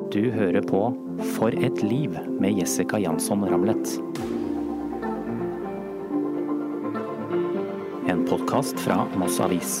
Du hører på For et liv med Jessica Jansson Ramlet. En podcast fra Moss Avis.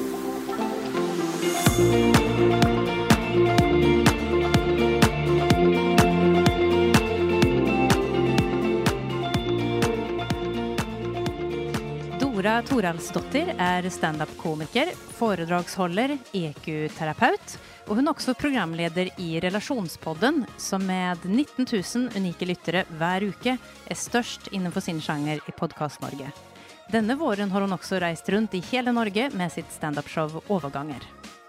Dora Toralsdottir stand-up-komiker, foredragsholder, EQ-terapeut, og hun også programleder i Relasjonspodden, som med 19 000 unike lyttere hver uke størst innenfor sin sjanger i podcast-Norge. Denne våren har hun også reist rundt i hele Norge med sitt stand-up-show Overganger.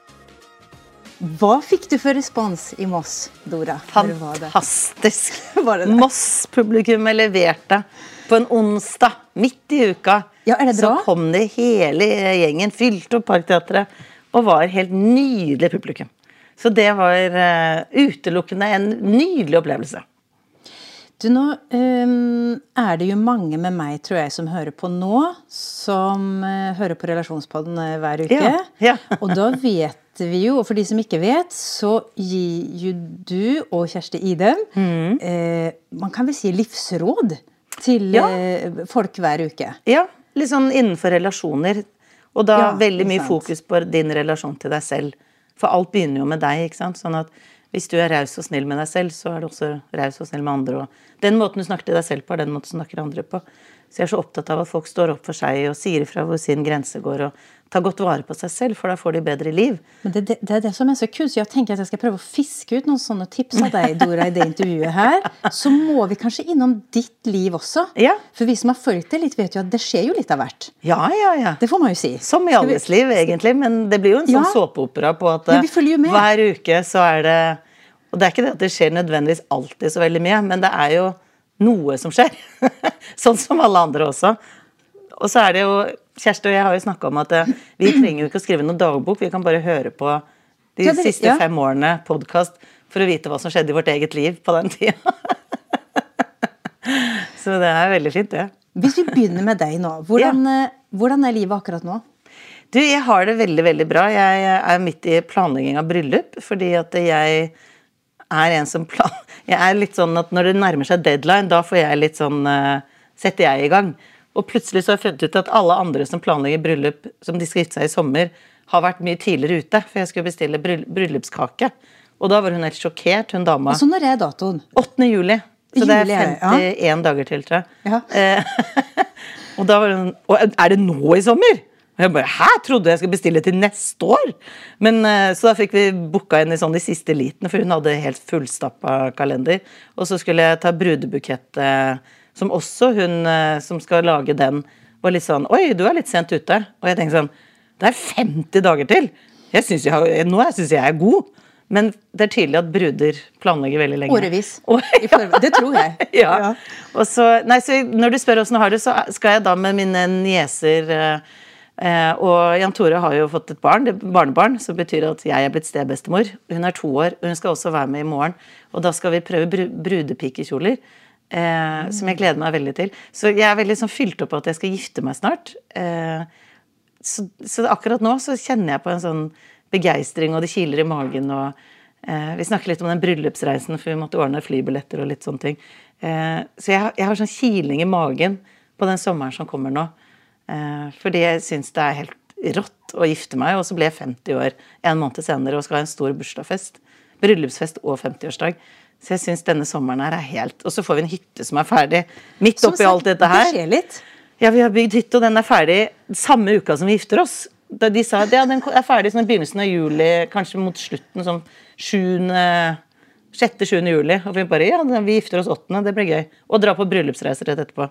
Hva fikk du for respons i Moss, Dora? Fantastisk. Moss-publikum leverte på en onsdag, midt i uka. Ja, det bra? Så kom det hele gjengen, fylte opp Parkteatret, og var helt nydelig publikum. Så det var utelukkende en nydelig opplevelse. Du, nå det jo mange med meg, tror jeg, som hører på nå, som hører på Relasjonspodden hver uke. Ja. Og da vet vi jo, og for de som ikke vet, så gir jo du og Kjersti Idem, man kan vel si livsråd til folk hver uke. Ja, litt sånn innenfor relasjoner, og da veldig mye fokus på din relasjon til deg selv. For alt begynner jo med deg, ikke sant? Sånn at hvis du raus og snill med deg selv, så du også raus og snill med andre. Og den måten du snakker til deg selv på, den måten du snakker andre på. Så jeg så opptatt av at folk står opp for seg og sier ifra hvor sin grense går, og tar godt vare på seg selv, for da får de bedre liv. Men det det som så kult, så jeg tenker at jeg skal prøve å fiske ut noen sånne tips av deg, Dora, i det intervjuet her. Så må vi kanskje innom ditt liv også. Ja. For vi som har følt det litt, vet jo at det skjer jo litt av hvert. Ja. Det får man jo si. Som i alles liv, egentlig, men det blir jo en sånn såpeopera på at hver uke så det, og det ikke det at det skjer nødvendigvis alltid så veldig mye, men det jo noe som skjer. Sånn som alle andre også. Og så det jo, Kjersti og jeg har jo snakket om at vi trenger jo ikke å skrive noen dagbok, vi kan bare høre på de siste 5 årene podcast for å vite hva som skjedde i vårt eget liv på den tiden. Så det veldig fint, det. Hvis vi begynner med deg nå, hvordan livet akkurat nå? Du, jeg har det veldig, veldig bra. Jeg midt i planlegging av bryllup, fordi at jeg en som jeg litt sånn at når det nærmer seg deadline, da får jeg litt sånn, setter jeg i gang. Og plutselig så har jeg funnet ut at alle andre som planlegger bryllup, som de skal gifte seg i sommer, har vært mye tidligere ute, for jeg skulle bestille bryllupskake. Og da var hun helt sjokkert, hun dama. Og så når datoen? 8. juli. Så det 51 dager til, tror jeg. Ja. Og da var hun, og det nå i sommer? Og jeg bare, hæ? Trodde jeg skulle bestille til neste år? Men så da fikk vi booka inn i sånn de siste litene, for hun hadde helt fullstappet kalender. Og så skulle jeg ta brudebukett, som også hun som skal lage den, var litt sånn, oi, du litt sent ute. Og jeg tenkte sånn, det 50 dager til. Nå synes jeg god. Men det tydelig at bruder planlegger veldig lenge. Årevis. Det tror jeg. Ja. Og så, så når du spør hvordan har du, så skal jeg da med mine nieser, og Jan Tore har jo fått et barnebarn, som betyr at jeg blitt stebestemor. Hun 2 år, og hun skal også være med i morgen. Og da skal vi prøve brudepikekjoler, som jeg gleder meg veldig til. Så jeg veldig sånn fylt opp på at jeg skal gifte meg snart. Så akkurat nå så kjenner jeg på en sånn begeistring, og det kiler i magen, og vi snakker litt om den bryllupsreisen, for vi måtte ordne flybilletter og litt sånne ting. Så jeg har sånn kiling i magen på den sommeren som kommer nå. Fordi jeg synes det helt rått å gifte meg, og så ble jeg 50 år 1 måned senere, og skal ha en stor bursdagsfest, bryllupsfest og 50-årsdag. Så jeg synes denne sommeren her helt, og så får vi en hytte som ferdig, midt oppi alt dette her. Det skjer litt. Ja, vi har bygd hytte, og den ferdig samme uka som vi gifter oss. Da de sa, ja, den ferdig sånn i begynnelsen av juli, kanskje mot slutten, sånn 6.-7. juli, og vi bare, ja, vi gifter oss 8., det blir gøy. Og dra på bryllupsreiser rett etterpå.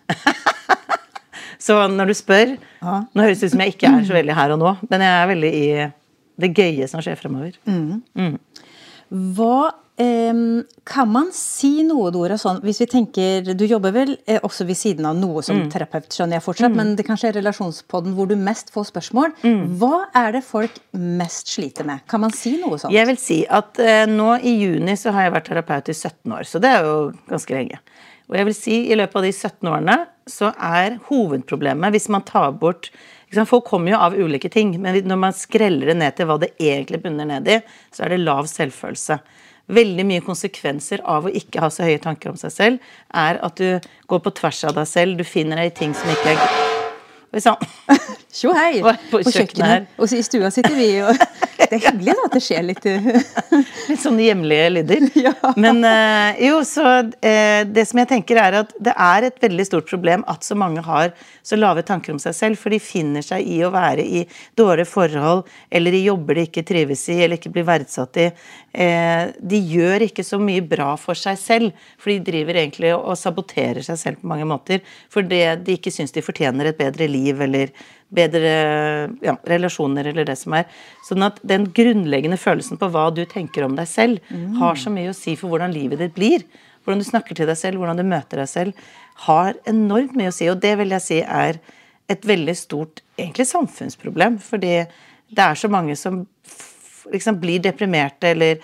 Så når du spør, nå høres det ut som jeg ikke så veldig her og nå, men jeg veldig i det gøye som skjer fremover. Hva kan man si noe, Dora, sånn, hvis vi tenker, du jobber vel også ved siden av noe som terapeut, skjønner jeg fortsatt, men det kanskje relasjonspodden hvor du mest får spørsmål. Hva det folk mest sliter med? Kan man si noe sånt? Jeg vil si at nå i juni så har jeg vært terapeut i 17 år, så det jo ganske lenge. Og jeg vil si, i løpet av de 17 årene, så hovedproblemet, hvis man tar bort, folk kommer jo av ulike ting, men når man skreller det ned til hva det egentlig bunner ned i, så det lav selvfølelse. veldig mye konsekvenser av å ikke ha så høye tanker om seg selv, at du går på tvers av deg selv, du finner deg i ting som ikke sånn. Tjo hei, på kjøkkenet. Og I stua sitter vi, og det hyggelig da, at det skjer litt. Litt sånne hjemlige lyder. Ja. Men så det som jeg tenker at det et veldig stort problem at så mange har så lave tanker om seg selv, for de finner seg i å være i dårlige forhold, eller i jobber de ikke trives i, eller ikke blir verdsatt i. De gjør ikke så mye bra for seg selv, for de driver egentlig og saboterer seg selv på mange måter, for de ikke synes de fortjener et bedre liv, eller bedre relasjoner, eller det som sånn at den grunnleggende følelsen på hva du tenker om deg selv har så mye å si for hvordan livet ditt blir, hvordan du snakker til deg selv, hvordan du møter deg selv, har enormt mye å si, og det vil jeg si et veldig stort egentlig samfunnsproblem, fordi det så mange som liksom blir deprimerte, eller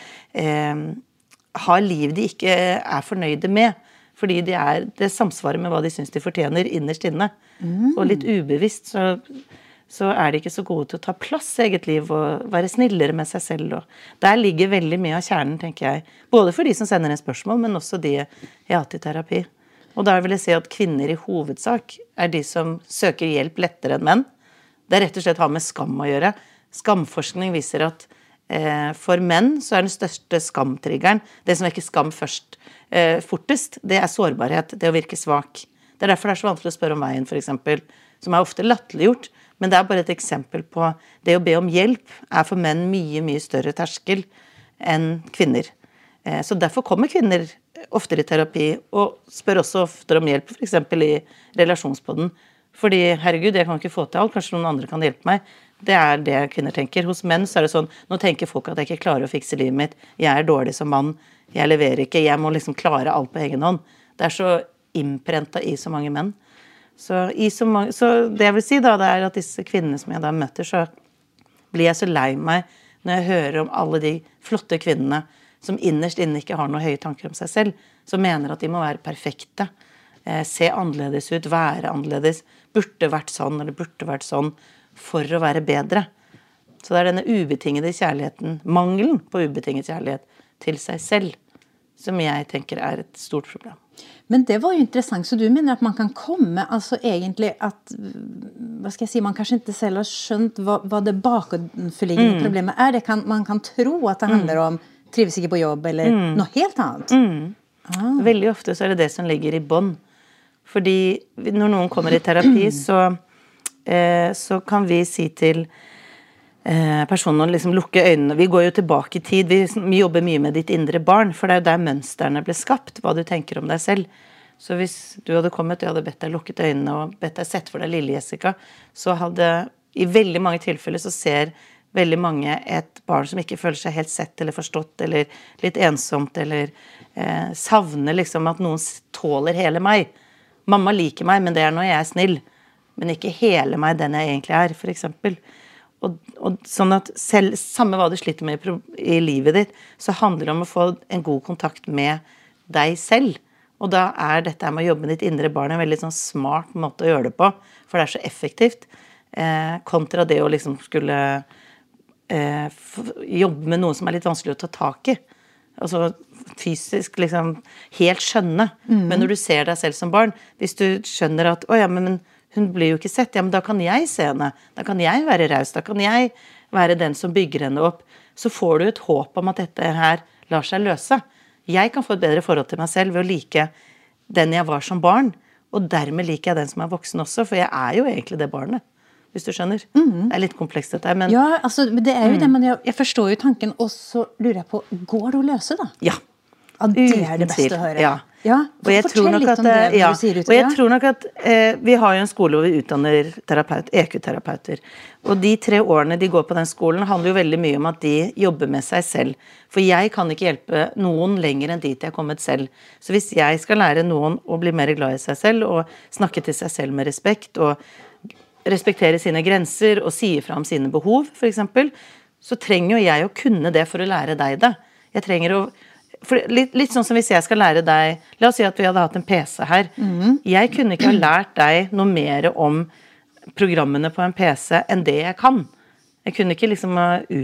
har liv de ikke fornøyde med, fordi det samsvarer med hva de synes de fortjener innerst inne. Og litt ubevisst så de ikke så gode til å ta plass I eget liv og være snillere med seg selv. Og der ligger veldig mye av kjernen, tenker jeg. Både for de som sender en spørsmål, men også de I hatt I terapi. Og der vil jeg si at kvinner I hovedsak de som søker hjelp lettere enn menn. Det rett og slett har med skam å gjøre. Skamforskning viser at for menn så den største skamtriggeren, det som vekker skam fortest, det sårbarhet, det å virke svak. Det derfor det så vanskelig å spørre om veien, for eksempel, som ofte latterliggjort, men det bare et eksempel på det å be om hjelp for menn mye, mye større terskel enn kvinner. Så derfor kommer kvinner oftere I terapi, og spør også oftere om hjelp, for eksempel I relasjonspodden. Fordi, herregud, jeg kan ikke få til alt, kanskje noen andre kan hjelpe meg. Det det kvinner tenker. Hos menn så det sånn, nå tenker folk at jeg ikke klarer å fikse livet mitt, jeg dårlig som mann, jeg leverer ikke, jeg må liksom klare alt på egen hånd. Det så innprentet I så mange menn. Så det jeg vil si da, det at disse kvinnene som jeg da møter, så blir jeg så lei meg når jeg hører om alle de flotte kvinnene som innerst inne ikke har noen høye tanker om seg selv, som mener at de må være perfekte, se annerledes ut, være annerledes, burde vært sånn, eller burde vært sånn, for å være bedre. Så det denne ubetingede kjærligheten, mangelen på ubetinget kjærlighet til seg selv, som jeg tenker et stort problem. Men det var jo interessant, så du mener at man kan komme, altså egentlig at, hva skal jeg si, man kanskje ikke selv har skjønt hva det bakenforliggende problemet det man kan tro at det handler om trives ikke på jobb, eller noe helt annet. Veldig ofte så det som ligger I bånd. Fordi når noen kommer I terapi, så kan vi si til personen å liksom lukke øynene. Vi går jo tilbake I tid, vi jobber mye med ditt indre barn, for det jo der mønsterne ble skapt, hva du tenker om deg selv. Så hvis du hadde kommet, og jeg hadde bedt deg lukket øynene, og bedt deg sett for deg lille Jessica, så hadde, I veldig mange tilfeller, så ser veldig mange et barn som ikke føler seg helt sett, eller forstått, eller litt ensomt, eller savner liksom at noen tåler hele meg. Mamma liker meg, men det når jeg snill, men ikke hele meg den jeg egentlig for eksempel. Og sånn at selv, samme hva du sliter med I livet ditt, så handler det om å få en god kontakt med deg selv. Og da dette med å jobbe med ditt indre barn en veldig sånn smart måte å gjøre det på, for det så effektivt, kontra det å liksom skulle jobbe med noe som litt vanskelig å ta tak I. Altså fysisk liksom helt skjønne. Men når du ser deg selv som barn, hvis du skjønner at, åja, men hun blir jo ikke sett, ja, men da kan jeg se henne, da kan jeg være raus, da kan jeg være den som bygger henne opp, så får du et håp om at dette her lar seg løse. Jeg kan få et bedre forhold til meg selv ved å like den jeg var som barn, og dermed liker jeg den som voksen også, for jeg jo egentlig det barnet, hvis du skjønner. Det litt komplekst dette, men... Ja, altså, det jo det, men jeg forstår jo tanken, og så lurer jeg på, går det å løse da? Ja. Ja, det det beste å høre. Ja. Og jeg tror nok at, og jeg tror nok at vi har jo en skole hvor vi utdanner EQ-terapeuter. Og de 3 årene de går på den skolen handler jo veldig mye om at de jobber med seg selv. For jeg kan ikke hjelpe noen lenger enn dit jeg kommet selv. Så hvis jeg skal lære noen å bli mer glad I seg selv, og snakke til seg selv med respekt, og respektere sine grenser, og si fra om sine behov, for eksempel, så trenger jo jeg å kunne det for å lære deg det. Jeg trenger å for litt sånn som hvis jeg skal lære deg, la oss si at vi hadde hatt en PC her, jeg kunne ikke ha lært deg noe mer om programmene på en PC enn det jeg kan. Jeg kunne ikke liksom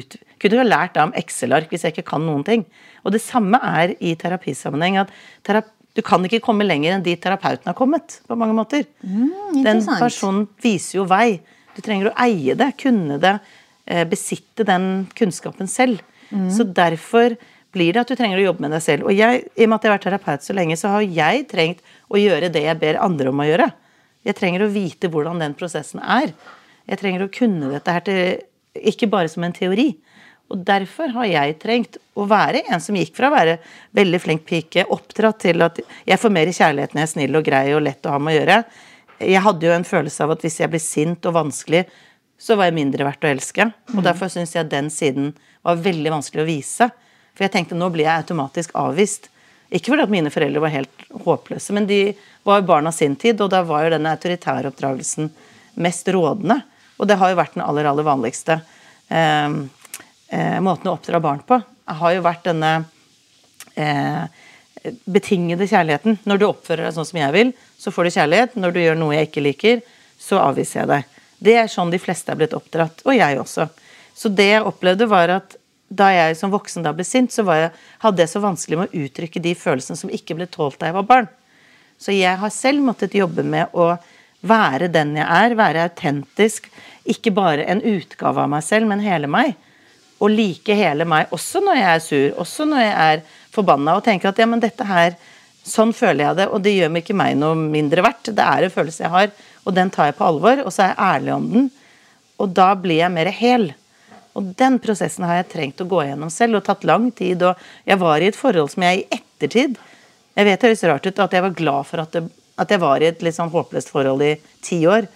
kunne jo lært om Excel-ark hvis jeg ikke kan noen ting. Og det samme i terapisammenheng, at du kan ikke komme lenger enn dit terapeuten har kommet, på mange måter. Den personen viser jo vei. Du trenger å eie det, kunne det, besitte den kunnskapen selv. Så derfor blir det at du trenger å jobbe med deg selv. Og jeg, i og med at jeg har vært terapeut så lenge, så har jeg trengt å gjøre det jeg ber andre om å gjøre. Jeg trenger å vite hvordan den prosessen Jeg trenger å kunne dette her ikke bare som en teori. Og derfor har jeg trengt å være en som gikk fra å være veldig flink pike, oppdratt til at jeg får mer kjærlighet når jeg er snill og grei og lett å ha med å gjøre. Jeg hadde jo en følelse av at hvis jeg ble sint og vanskelig, så var jeg mindre verdt å elske. Og derfor synes jeg den siden var veldig vanskelig å vise. For jeg tenkte, nå blir jeg automatisk avvist. Ikke fordi at mine foreldre var helt håpløse, men de var jo barn av sin tid, og da var jo denne autoritære oppdragelsen mest rådende. Og det har jo vært den aller, aller vanligste måten å oppdra barn på. Det har jo vært denne betingede kjærligheten. Når du oppfører deg sånn som jeg vil, så får du kjærlighet. Når du gjør noe jeg ikke liker, så avviser jeg deg. Det sånn de fleste blitt oppdratt, og jeg også. Så det jeg opplevde var at da jeg som voksen da ble sint, så hadde jeg så vanskelig med å uttrykke de følelsene som ikke ble tålt da jeg var barn. Så jeg har selv måttet jobbe med å være den jeg være autentisk, ikke bare en utgave av meg selv, men hele meg. Og like hele meg, også når jeg sur, også når jeg forbannet, og tenker at ja, men dette her, sånn føler jeg det, og det gjør ikke meg noe mindre verdt. Det en følelse jeg har, og den tar jeg på alvor, og så jeg ærlig om den, og da blir jeg mer hel. Og den prosessen har jeg trengt å gå gjennom selv, og tatt lang tid, og jeg var i et forhold som jeg i ettertid, jeg vet det høres rart ut, at jeg var glad for at jeg var i et litt sånn håpløst forhold i 10 år,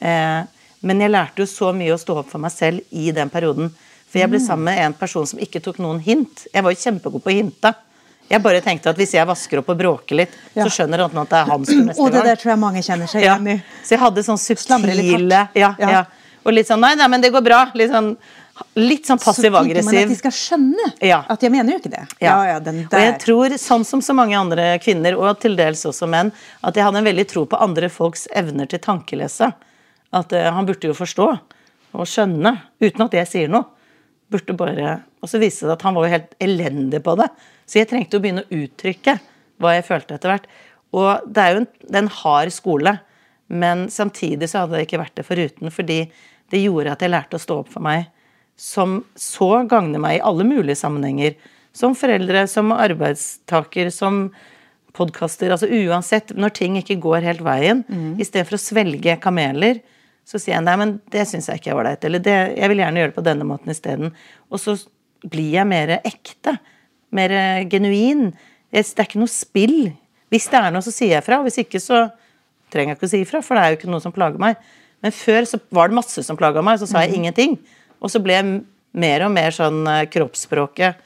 men jeg lærte jo så mye å stå opp for meg selv i den perioden, for jeg ble sammen med en person som ikke tok noen hint. Jeg var jo kjempegod på hinta. Jeg bare tenkte at hvis jeg vasker opp og bråker litt, så skjønner han at det han som neste gang. Og det der tror jeg mange kjenner seg igjen i. Så jeg hadde sånn subtile, og litt sånn, nei, men det går bra, litt sånn passiv-aggressiv. Så tenker man at de skal skjønne at jeg mener jo ikke det. Og jeg tror, sånn som så mange andre kvinner, og til dels også menn, at jeg hadde en veldig tro på andre folks evner til tankelese. At han burde jo forstå og skjønne, uten at jeg sier noe. Burde bare, og så viste det at han var jo helt elendig på det. Så jeg trengte å begynne å uttrykke hva jeg følte etter hvert. Og det jo en hard skole, men samtidig så hadde det ikke vært det foruten, fordi det gjorde at jeg lærte å stå opp for meg, som så gagner meg i alle mulige sammenhenger, som foreldre, som arbeidstaker, som podcaster, altså uansett, når ting ikke går helt veien, i stedet for å svelge kameler, så sier jeg, nei, men det synes jeg ikke var det, eller jeg vil gjerne gjøre det på denne måten i stedet. Og så blir jeg mer ekte, mer genuin. Det ikke noe spill. Hvis det noe, så sier jeg fra, og hvis ikke, så trenger jeg ikke å si fra, for det jo ikke noe som plager meg. Men før så var det masse som plaget meg, så sa jeg ingenting. Og så ble jeg mer og mer sånn kroppsspråket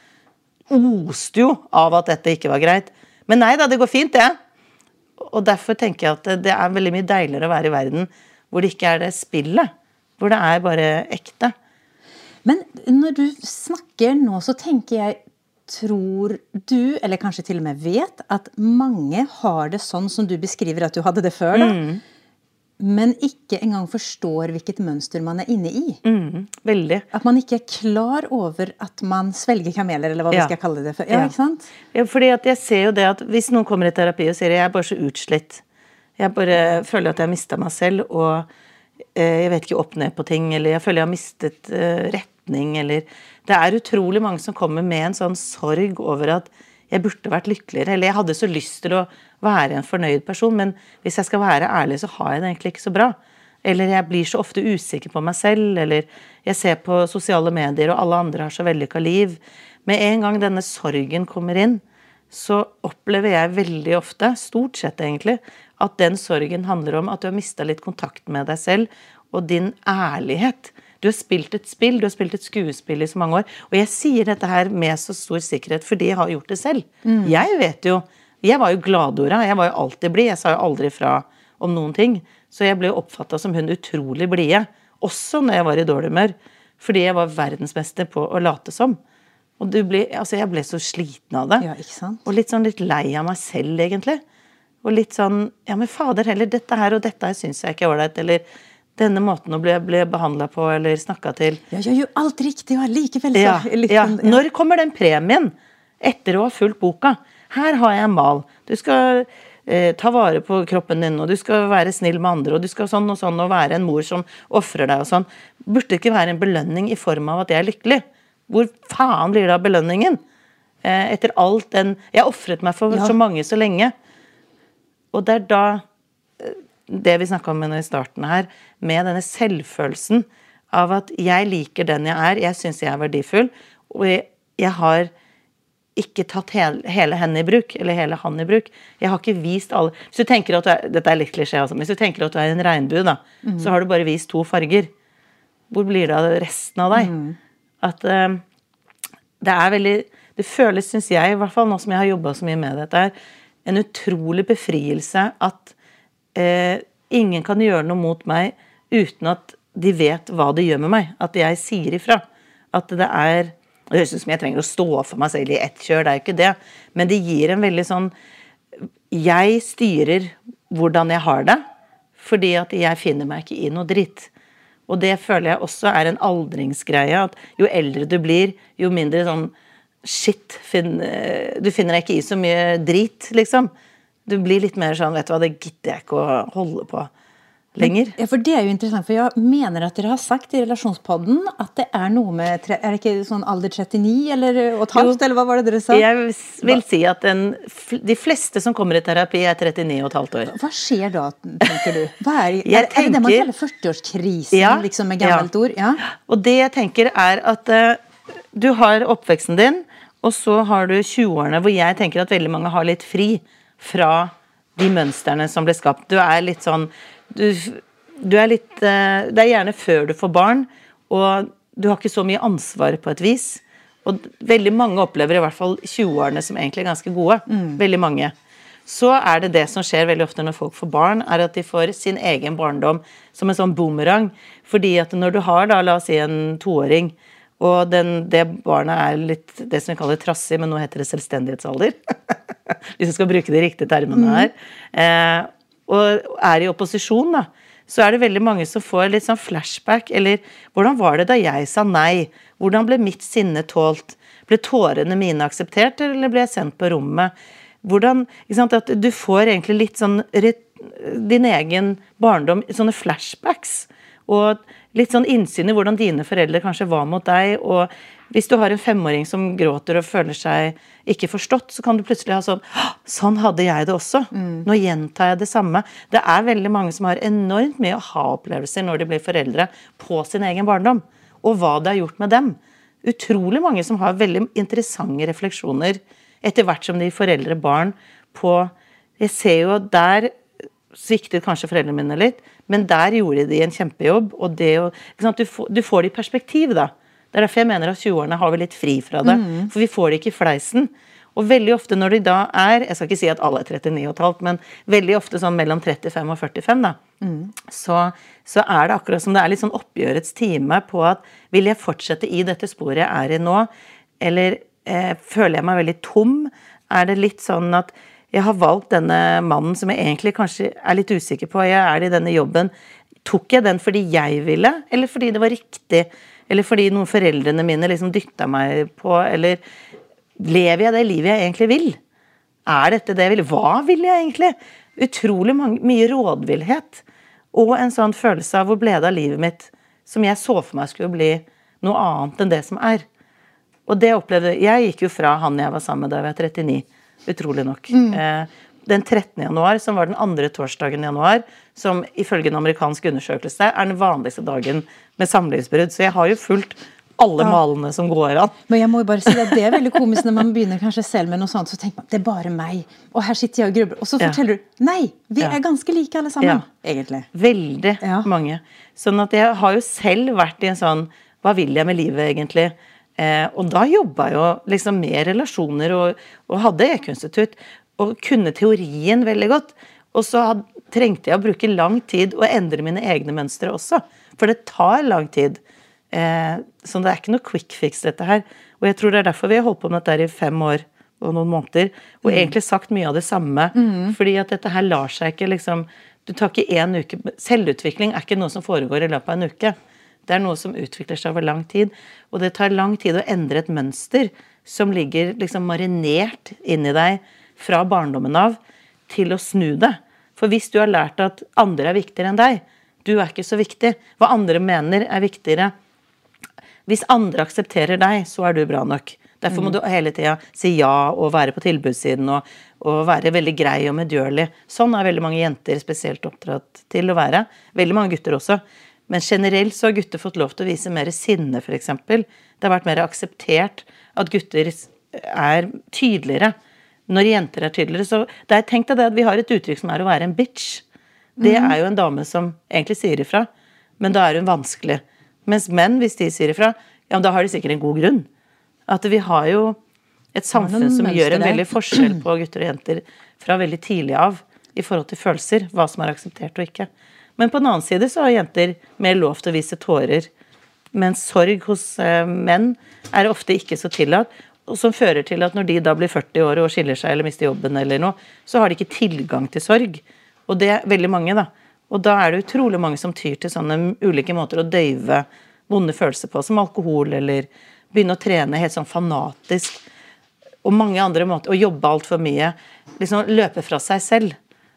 oste jo av at dette ikke var greit. Men nei da, det går fint, det. Og derfor tenker jeg at det veldig mye deiligere å være i verden hvor det ikke det spillet, hvor det bare ekte. Men når du snakker nå, så tenker jeg, tror du, eller kanskje til og med vet, at mange har det sånn som du beskriver at du hadde det før da, men ikke engang forstår hvilket mønster man inne i. Veldig. At man ikke klar over at man svelger kameler, eller hva vi skal kalle det for. Ja, ikke sant? Ja, fordi at jeg ser jo det at hvis noen kommer i terapi og sier jeg bare så utslitt, jeg bare føler at jeg har mistet meg selv, og jeg vet ikke opp ned på ting, eller jeg føler jeg har mistet retning, eller det utrolig mange som kommer med en sånn sorg over at jeg burde vært lykkeligere, eller jeg hadde så lyst til å være en fornøyd person, men hvis jeg skal være ærlig, så har jeg det egentlig ikke så bra. Eller jeg blir så ofte usikker på meg selv, eller jeg ser på sosiale medier, og alle andre har så vellykket liv. Med en gang denne sorgen kommer inn, så opplever jeg veldig ofte, stort sett egentlig, at den sorgen handler om at du har mistet litt kontakt med deg selv, og din ærlighet. Du har spilt et spill, du har spilt et skuespill i så mange år, og jeg sier dette her med så stor sikkerhet, fordi jeg har gjort det selv. Jeg vet jo, jeg var jo gladordet, jeg var jo alltid blid, jeg sa jo aldri fra om noen ting, så jeg ble jo oppfattet som hun utrolig blide, også når jeg var i dårlig humør, fordi jeg var verdensmester på å late som. Og jeg ble så sliten av det, ikke sant? Og litt lei av meg selv egentlig. Og litt sånn, ja, men fader heller, dette her og dette her synes jeg ikke var det, eller denne måten å bli behandlet på eller snakket til. Jeg gjør jo alt riktig og likevel så. Når kommer den premien etter å ha fulgt boka? Her har jeg en mal. Du skal ta vare på kroppen din, og du skal være snill med andre, og du skal sånn og være en mor som offrer deg og sånn. Burde det ikke være en belønning i form av at jeg er lykkelig? Hvor faen blir det av belønningen? Etter alt jeg offret meg for så mange så lenge. Og det da det vi snakket om i starten her, med denne selvfølelsen av at jeg liker den jeg synes jeg er verdifull, og jeg har ikke tatt hele henne i bruk, eller hele han i bruk. Jeg har ikke vist alle. Hvis du tenker at dette litt klisjé, altså, hvis du tenker at du en regnbue, da, så har du bare vist 2 farger. Hvor blir det av resten av deg? At det veldig, det føles, synes jeg, i hvert fall nå som jeg har jobbet så mye med dette her, en utrolig befrielse at ingen kan gjøre noe mot meg uten at de vet hva det gjør med meg. At jeg sier ifra. At det høres ut som jeg trenger å stå for meg selv i ett kjør, det jo ikke det. Men det gir en veldig sånn, jeg styrer hvordan jeg har det, fordi at jeg finner meg ikke i noe dritt. Og det føler jeg også en aldringsgreie, at jo eldre du blir, jo mindre sånn, shit, du finner deg ikke i så mye drit, liksom. Du blir litt mer sånn, vet du hva, det gidder jeg ikke å holde på lenger. Ja, for det jo interessant, for jeg mener at dere har sagt i relasjonspodden at det noe med, det ikke sånn alder 39 eller og et halvt, eller hva var det dere sa? Jeg vil si at de fleste som kommer i terapi 39 og et halvt år. Hva skjer da, tenker du? Er det det man kaller 40-årskrisen, liksom med gammelt ord? Ja. Og det jeg tenker at du har oppveksten din, og så har du 20-årene, hvor jeg tenker at veldig mange har litt fri fra de mønsterne som ble skapt. Du litt sånn, du litt, det gjerne før du får barn, og du har ikke så mye ansvar på et vis. Og veldig mange opplever i hvert fall 20-årene som egentlig ganske gode. Veldig mange. Så det som skjer veldig ofte når folk får barn, at de får sin egen barndom som en sånn boomerang. Fordi at når du har da, la oss si en 2-åring, og det barnet litt det som vi kaller trassig, men nå heter det selvstendighetsalder. Hvis vi skal bruke de riktige termene her. Og i opposisjon da, så det veldig mange som får litt sånn flashback, eller hvordan var det da jeg sa nei? Hvordan ble mitt sinne tålt? Ble tårene mine akseptert, eller ble jeg sendt på rommet? Hvordan, ikke sant, at du får egentlig litt sånn din egen barndom, sånne flashbacks, og litt sånn innsyn i hvordan dine foreldre kanskje var mot deg, og hvis du har en 5-åring som gråter og føler seg ikke forstått, så kan du plutselig ha sånn hadde jeg det også. Nå gjentar jeg det samme. Det veldig mange som har enormt mye aha-opplevelser når de blir foreldre på sin egen barndom, og hva det har gjort med dem. Utrolig mange som har veldig interessante refleksjoner etter hvert som de foreldre barn på, jeg ser jo at der sviktet kanskje foreldrene mine litt, men der gjorde de en kjempejobb, og det ikke sant, du får det i perspektiv da. Det derfor jeg mener at 20-årene har vi litt fri fra det, for vi får det ikke i fleisen. Og veldig ofte når de da jeg skal ikke si at alle 39,5, men veldig ofte sånn mellom 35 og 45 da, så det akkurat som det litt sånn oppgjørets time på at vil jeg fortsette i dette sporet jeg i nå, eller føler jeg meg veldig tom? Det litt sånn at jeg har valgt denne mannen som jeg egentlig kanskje litt usikker på, jeg i denne jobben, tok jeg den fordi jeg ville, eller fordi det var riktig, eller fordi noen foreldrene mine liksom dyttet meg på, eller lever jeg det livet jeg egentlig vil? Dette det jeg vil? Hva vil jeg egentlig? Utrolig mye rådvillhet, og en sånn følelse av hvor ble det av livet mitt, som jeg så for meg skulle bli noe annet enn det som Og det opplevde jeg gikk jo fra han jeg var sammen med da jeg var 39, utrolig nok. Den 13. januar, som var den andre torsdagen i januar, som ifølge en amerikansk undersøkelse den vanligste dagen med samlivsbrudd. Så jeg har jo fulgt alle malene som går an. Men jeg må jo bare si at det veldig komisk når man begynner kanskje selv med noe sånt, så tenker man, det bare meg. Og her sitter jeg og grubler. Og så forteller du, nei, vi ganske like alle sammen, egentlig. Veldig mange. Sånn at jeg har jo selv vært i en sånn, hva vil jeg med livet egentlig? Og da jobbet jeg jo liksom med relasjoner og hadde e-kunstitutt og kunne teorien veldig godt. Og så trengte jeg å bruke lang tid og endre mine egne mønstre også. For det tar lang tid. Så det ikke noe quick fix dette her. Og jeg tror det derfor vi har holdt på med dette i 5 år og noen måneder. Og egentlig sagt mye av det samme. Fordi at dette her lar seg ikke liksom, Du tar ikke en uke. Selvutvikling ikke noe som foregår i løpet av en uke. Det noe som utvikler seg over lang tid. Og det tar lang tid å endre et mønster som ligger liksom marinert inn i deg fra barndommen av til å snu det. For hvis du har lært at andre viktigere enn deg, du ikke så viktig, hva andre mener viktigere. Hvis andre aksepterer deg, så du bra nok. Derfor må du hele tiden si ja og være på tilbudssiden og være veldig grei og medgjørlig. Sånn veldig mange jenter spesielt oppdratt til å være. Veldig mange gutter også. Men generelt så har gutter fått lov til å vise mer sinne, for eksempel. Det har vært mer akseptert at gutter tydeligere. Når jenter tydeligere, så det tenkt deg det at vi har et uttrykk som å være en bitch. Det jo en dame som egentlig sier ifra, men da hun vanskelig. Mens menn, hvis de sier ifra, ja, da har de sikkert en god grunn. At vi har jo et samfunn som gjør en veldig forskjell på gutter og jenter fra veldig tidlig av i forhold til følelser, hva som akseptert og ikke. Men på den annen side så har jenter mer lov til å vise tårer, mens sorg hos menn ofte ikke så tillatt, og som fører til at når de da blir 40 år og skiller seg eller mister jobben eller noe, så har de ikke tilgang til sorg. Og det veldig mange da. Og da det utrolig mange som tyr til sånne ulike måter å døyve vonde følelser på, som alkohol eller begynne å trene helt sånn fanatisk, og mange andre måter, å jobbe alt for mye, liksom løpe fra seg selv,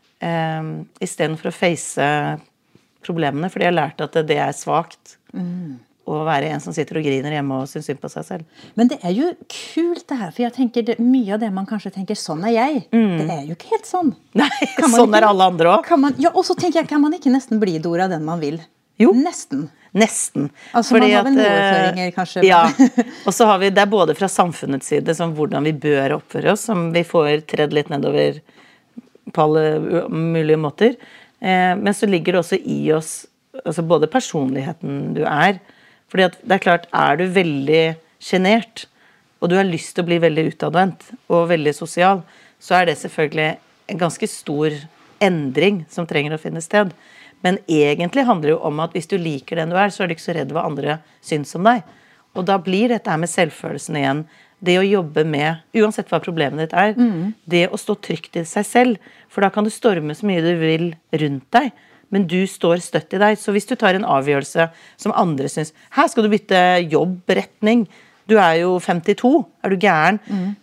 i stedet for å face problemene, for de har lært at det svagt å være en som sitter og griner hjemme og synes synd på seg selv. Men det jo kult det her, for jeg tenker mye av det man kanskje tenker, sånn jeg. Det jo ikke helt sånn. Nei, sånn ikke, alle andre også. Ja, og så tenker jeg, kan man ikke nesten bli Dora den man vil? Jo. Nesten. Altså fordi man har vel noen overføringer, kanskje? Ja, og så har vi, det både fra samfunnets side, som hvordan vi bør oppføre oss, som vi får tredd litt nedover på alle mulige måter. Men så ligger det også i oss, altså både personligheten du fordi at det klart, du veldig genert, og du har lyst til å bli veldig utadvendt og veldig sosial, så det selvfølgelig en ganske stor endring som trenger å finne sted. Men egentlig handler det jo om at hvis du liker den du så du ikke så redd hva andre syns om deg. Og da blir dette her med selvfølelsen igjen, det å jobbe med, uansett hva problemet ditt det å stå trygt i seg selv, for da kan du storme så mye du vil rundt deg, men du står støtt i deg. Så hvis du tar en avgjørelse som andre syns, her skal du bytte jobbretning, du jo 52, du gæren?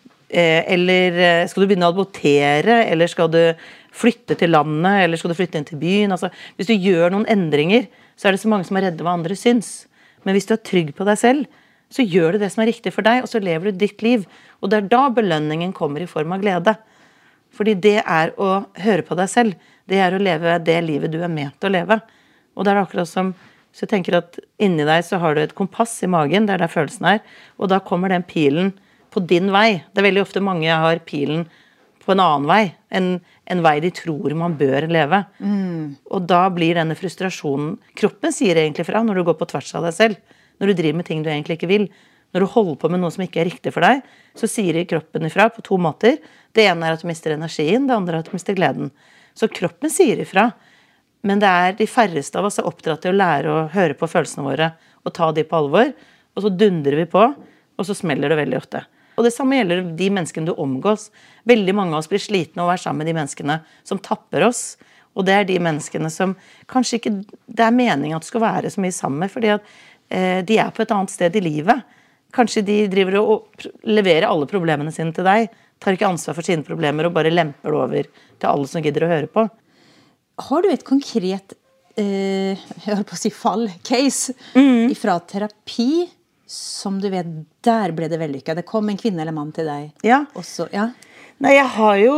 Eller skal du begynne å adoptere, eller skal du flytte til landet, eller skal du flytte inn til byen? Altså, hvis du gjør noen endringer, så det så mange som redde hva andre syns. Men hvis du trygg på deg selv, så gjør du det som riktig for deg, og så lever du ditt liv. Og det da belønningen kommer i form av glede. Fordi det å høre på deg selv, det å leve det livet du ment å leve. Og det akkurat som, så jeg tenker at inni deg så har du et kompass i magen, der følelsen og da kommer den pilen på din vei. Det veldig ofte mange har pilen på en annen vei, en vei de tror man bør leve. Og da blir denne frustrasjonen, kroppen sier egentlig fra når du går på tvers av deg selv, når du driver med ting du egentlig ikke vil, når du holder på med noe som ikke riktig for deg, så sier kroppen ifra på 2 måter. Det ene at du mister energien, det andre at du mister gleden. Så kroppen sier ifra, men det de færreste av oss oppdratt til å lære å høre på følelsene våre, og ta de på alvor, og så dundrer vi på, og så smeller det veldig ofte. Og det samme gjelder de menneskene du omgås. Veldig mange av oss blir slitne av å være sammen med de menneskene som tapper oss. Og det de menneskene som kanskje ikke det meningen at du skal være så mye sammen med, fordi at de på et annet sted i livet. Kanskje de driver og leverer alle problemene sine til deg, tar ikke ansvar for sine problemer og bare lemper det over til alle som gidder å høre på. Har du et konkret jeg holdt på å si fall, case, ifra terapi, som du vet, der ble det vellykket. Det kom en kvinne eller mann til deg. Ja. Også, ja. Nei, jeg har jo,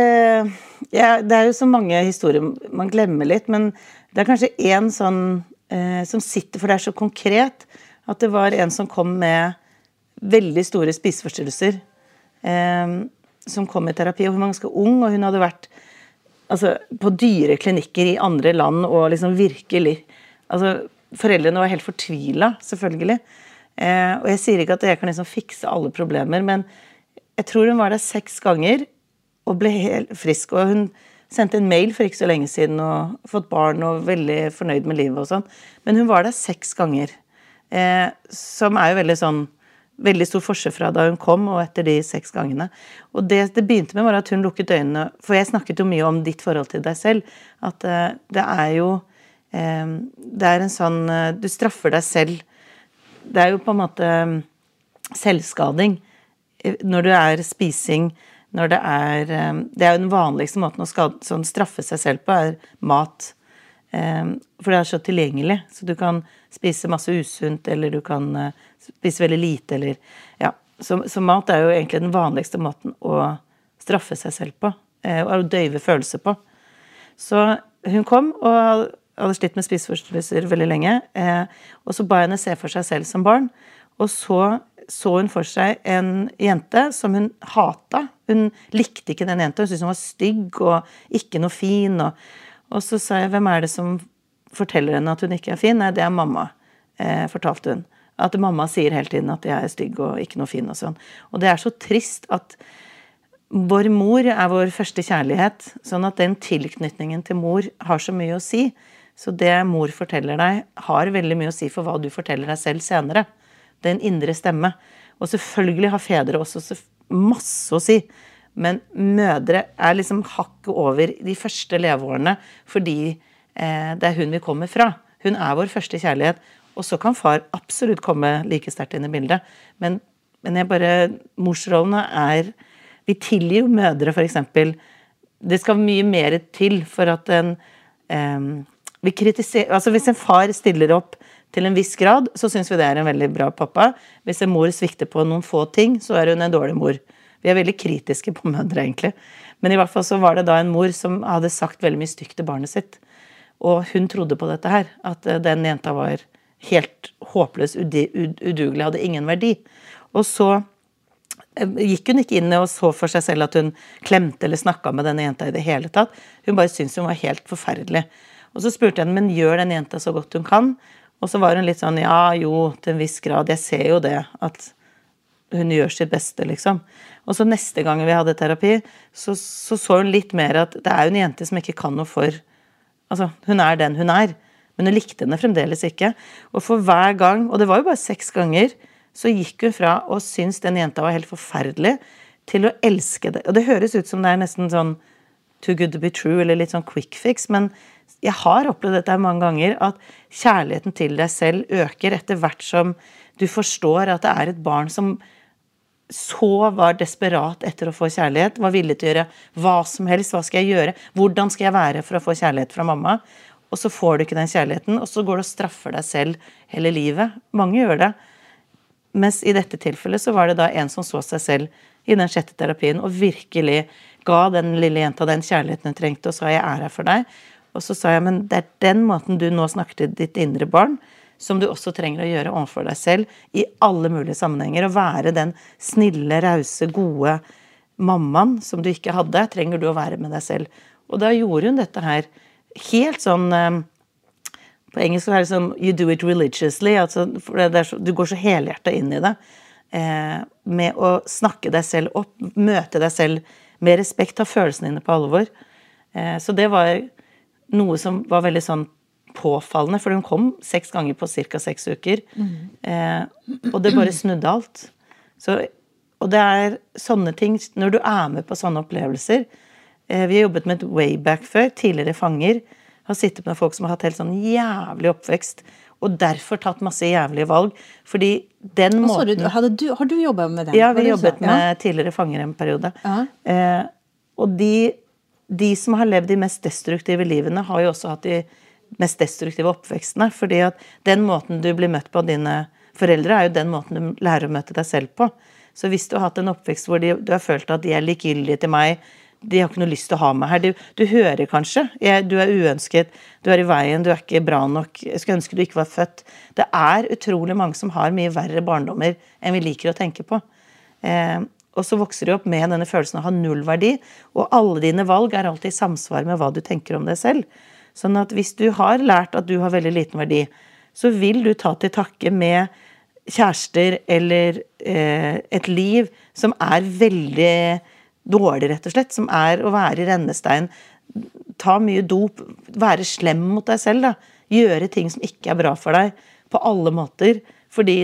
det jo så mange historier man glemmer litt, men det kanskje en sånn, som sitter, for det så konkret, at det var en som kom med veldig store spiseforstyrrelser, som kom i terapi, og hun var ganske ung, og hun hadde vært på dyre klinikker i andre land, og liksom virkelig, foreldrene var helt fortvilet, selvfølgelig. Og jeg sier ikke at jeg kan liksom fikse alle problemer, men jeg tror hun var der 6 ganger og ble helt frisk, og hun sendte en mail for ikke så lenge siden og fått barn og veldig fornøyd med livet og sånn, men hun var der 6 ganger, som jo veldig sånn veldig stor forskjell fra da hun kom og etter de 6 gangene. Og det begynte med var at hun lukket øynene, for jeg snakket jo mye om ditt forhold til deg selv, at det jo, det en sånn, du straffer deg selv, det jo på en måte selvskading, når det spising, når det jo den vanligste måten å sånn straffe seg selv på, mat, for det så tilgjengelig, så du kan spise masse usunt, eller du kan spise veldig lite, eller, ja. Så mat jo egentlig den vanligste måten å straffe seg selv på, og å døyve følelser på. Så hun kom, og hadde slitt med spiseforstyrrelser veldig lenge, og så ba henne se for seg selv som barn, og så hun for seg en jente som hun hatet. Hun likte ikke den jenta, hun syntes hun var stygg og ikke noe fin, og så sa jeg, hvem det som forteller henne at hun ikke fin? Nei, det mamma, fortalte hun. At mamma sier hele tiden at jeg stygg og ikke noe fin og sånn. Og det så trist at vår mor vår første kjærlighet, sånn at den tilknytningen til mor har så mye å si. Så det mor forteller deg har veldig mye å si for hva du forteller deg selv senere. Det en indre stemme. Og selvfølgelig har fedre også masse å si. Men mødre liksom hakket over de første leveårene fordi det hun vi kommer fra. Hun vår første kjærlighet. Og så kan far absolutt komme like sterkt inn i bildet. Men jeg bare, morsrollene vi tilgir jo mødre for eksempel. Det skal mye mer til for at vi kritiserer, altså hvis en far stiller opp til en viss grad, så synes vi det en veldig bra pappa. Hvis en mor svikter på noen få ting, så hun en dårlig mor. Vi veldig kritiske på mødre, egentlig. Men i hvert fall så var det da en mor som hadde sagt veldig mye stygt til barnet sitt. Og hun trodde på dette her, at den jenta var helt håpløs, udugelig, hadde ingen verdi. Og så gikk hun ikke inn og så for seg selv at hun klemte eller snakket med denne jenta i det hele tatt. Hun bare syntes hun var helt forferdelig. Og så spurte jeg henne, men gjør den jenta så godt hun kan? Og så var hun litt sånn, ja, jo, til en viss grad, jeg ser jo det, at hun gjør sitt beste, liksom. Og så neste gang vi hadde terapi, så hun litt mer at det jo en jente som ikke kan noe for, altså, hun den hun men hun likte henne fremdeles ikke. Og for hver gang, og det var jo bare 6 ganger, så gikk hun fra å synes den jenta var helt forferdelig, til å elske det. Og det høres ut som det nesten sånn too good to be true, eller litt sånn quick fix, men jeg har opplevd dette mange ganger, at kjærligheten til deg selv øker etter hvert som du forstår at det et barn som så var desperat etter å få kjærlighet, var villig til å gjøre hva som helst, hva skal jeg gjøre, hvordan skal jeg være for å få kjærlighet fra mamma, og så får du ikke den kjærligheten, og så går du og straffer deg selv hele livet. Mange gjør det. Mens i dette tilfellet så var det da en som så seg selv i den 6. terapien, og virkelig ga den lille jenta den kjærligheten hun trengte, og sa jeg her for deg. Og så sa jeg, men det den måten du nå snakker til ditt indre barn, som du også trenger å gjøre overfor deg selv, i alle mulige sammenhenger, og være den snille, rause, gode mammaen som du ikke hadde, trenger du å være med deg selv. Og da gjorde hun dette her, helt sånn, på engelsk det sånn, you do it religiously, altså, for du går så helhjertet inn i det, med å snakke deg selv opp, møte deg selv med respekt, ta følelsene dine på alvor. Så det var noe som var veldig sånn påfallende, for hun kom 6 ganger på cirka 6 uker, og det bare snudde alt. Så, og det sånne ting, når du med på sånne opplevelser, vi har jobbet med et wayback før, tidligere fanger, har sittet med folk som har hatt helt sånn jævlig oppvekst, og derfor tatt masse jævlige valg, fordi den måten... Har du jobbet med det? Ja, vi jobbet med tidligere fanger en periode. Og de som har levd de mest destruktive livene har jo også hatt de mest destruktive oppvekstene, fordi at den måten du blir møtt på av dine foreldre jo den måten du lærer å møte deg selv på. Så hvis du har hatt en oppvekst hvor du har følt at de likegyldige til meg, de har ikke noe lyst til å ha meg her, du hører kanskje, du uønsket, du i veien, du ikke bra nok, jeg skulle ønske du ikke var født. Det utrolig mange som har mye verre barndommer enn vi liker å tenke på. Og så vokser du opp med denne følelsen av å ha null verdi, og alle dine valg alltid i samsvar med hva du tenker om deg selv. Sånn at hvis du har lært at du har veldig liten verdi, så vil du ta til takke med kjærester eller et liv som veldig dårlig, rett og slett, som å være i rennestein, ta mye dop, være slem mot deg selv, da. Gjøre ting som ikke bra for deg, på alle måter, fordi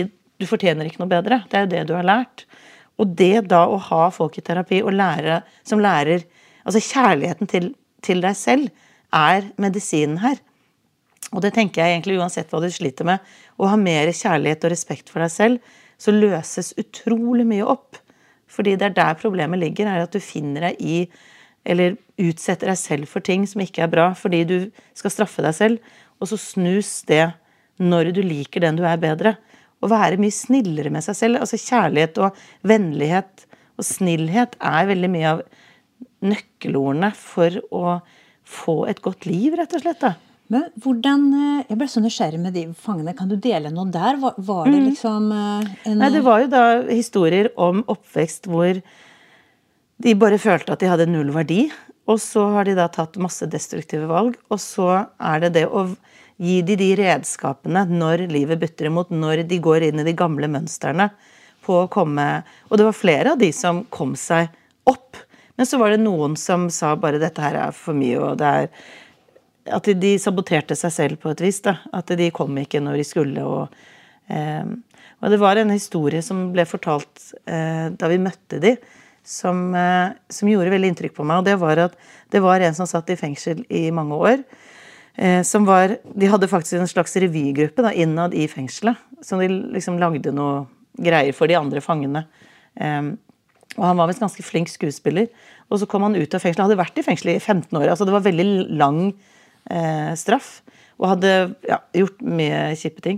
du fortjener ikke noe bedre. Det jo det du har lært. Og det da å ha folk i terapi og som lærer, altså kjærligheten til deg selv medisinen her. Og det tenker jeg egentlig uansett hva du sliter med, å ha mer kjærlighet og respekt for deg selv, så løses utrolig mye opp. Fordi det der problemet ligger, at du finner deg i, eller utsetter deg selv for ting som ikke bra, fordi du skal straffe deg selv, og så snus det når du liker den du bedre. Å være mye snillere med seg selv, altså kjærlighet og vennlighet og snillhet veldig mye av nøkkelordene for å få et godt liv, rett og slett da. Men hvordan, jeg ble så nysgjerrig med de fangene, kan du dele noe der? Var det liksom Nei, det var jo da historier om oppvekst hvor de bare følte at de hadde null verdi, og så har de da tatt masse destruktive valg, og så det å gi de redskapene når livet bytter imot, når de går inn i de gamle mønstrene på å komme, og det var flere av de som kom seg opp, men så var det noen som sa bare dette her for mye, og det at de saboterte seg selv på et vis da, at de kom ikke når de skulle, og det var en historie som ble fortalt da vi møtte de, som gjorde veldig inntrykk på meg, og det var at det var en som satt i fengsel i mange år, de hadde faktisk en slags revygruppe da, innad i fengselet, som de liksom lagde noe greier for de andre fangene, og han var vel ganske flink skuespiller, og så kom han ut av fengselet, hadde vært i fengselet i 15 år, altså det var veldig lang straff, og hadde gjort mye kjipe ting,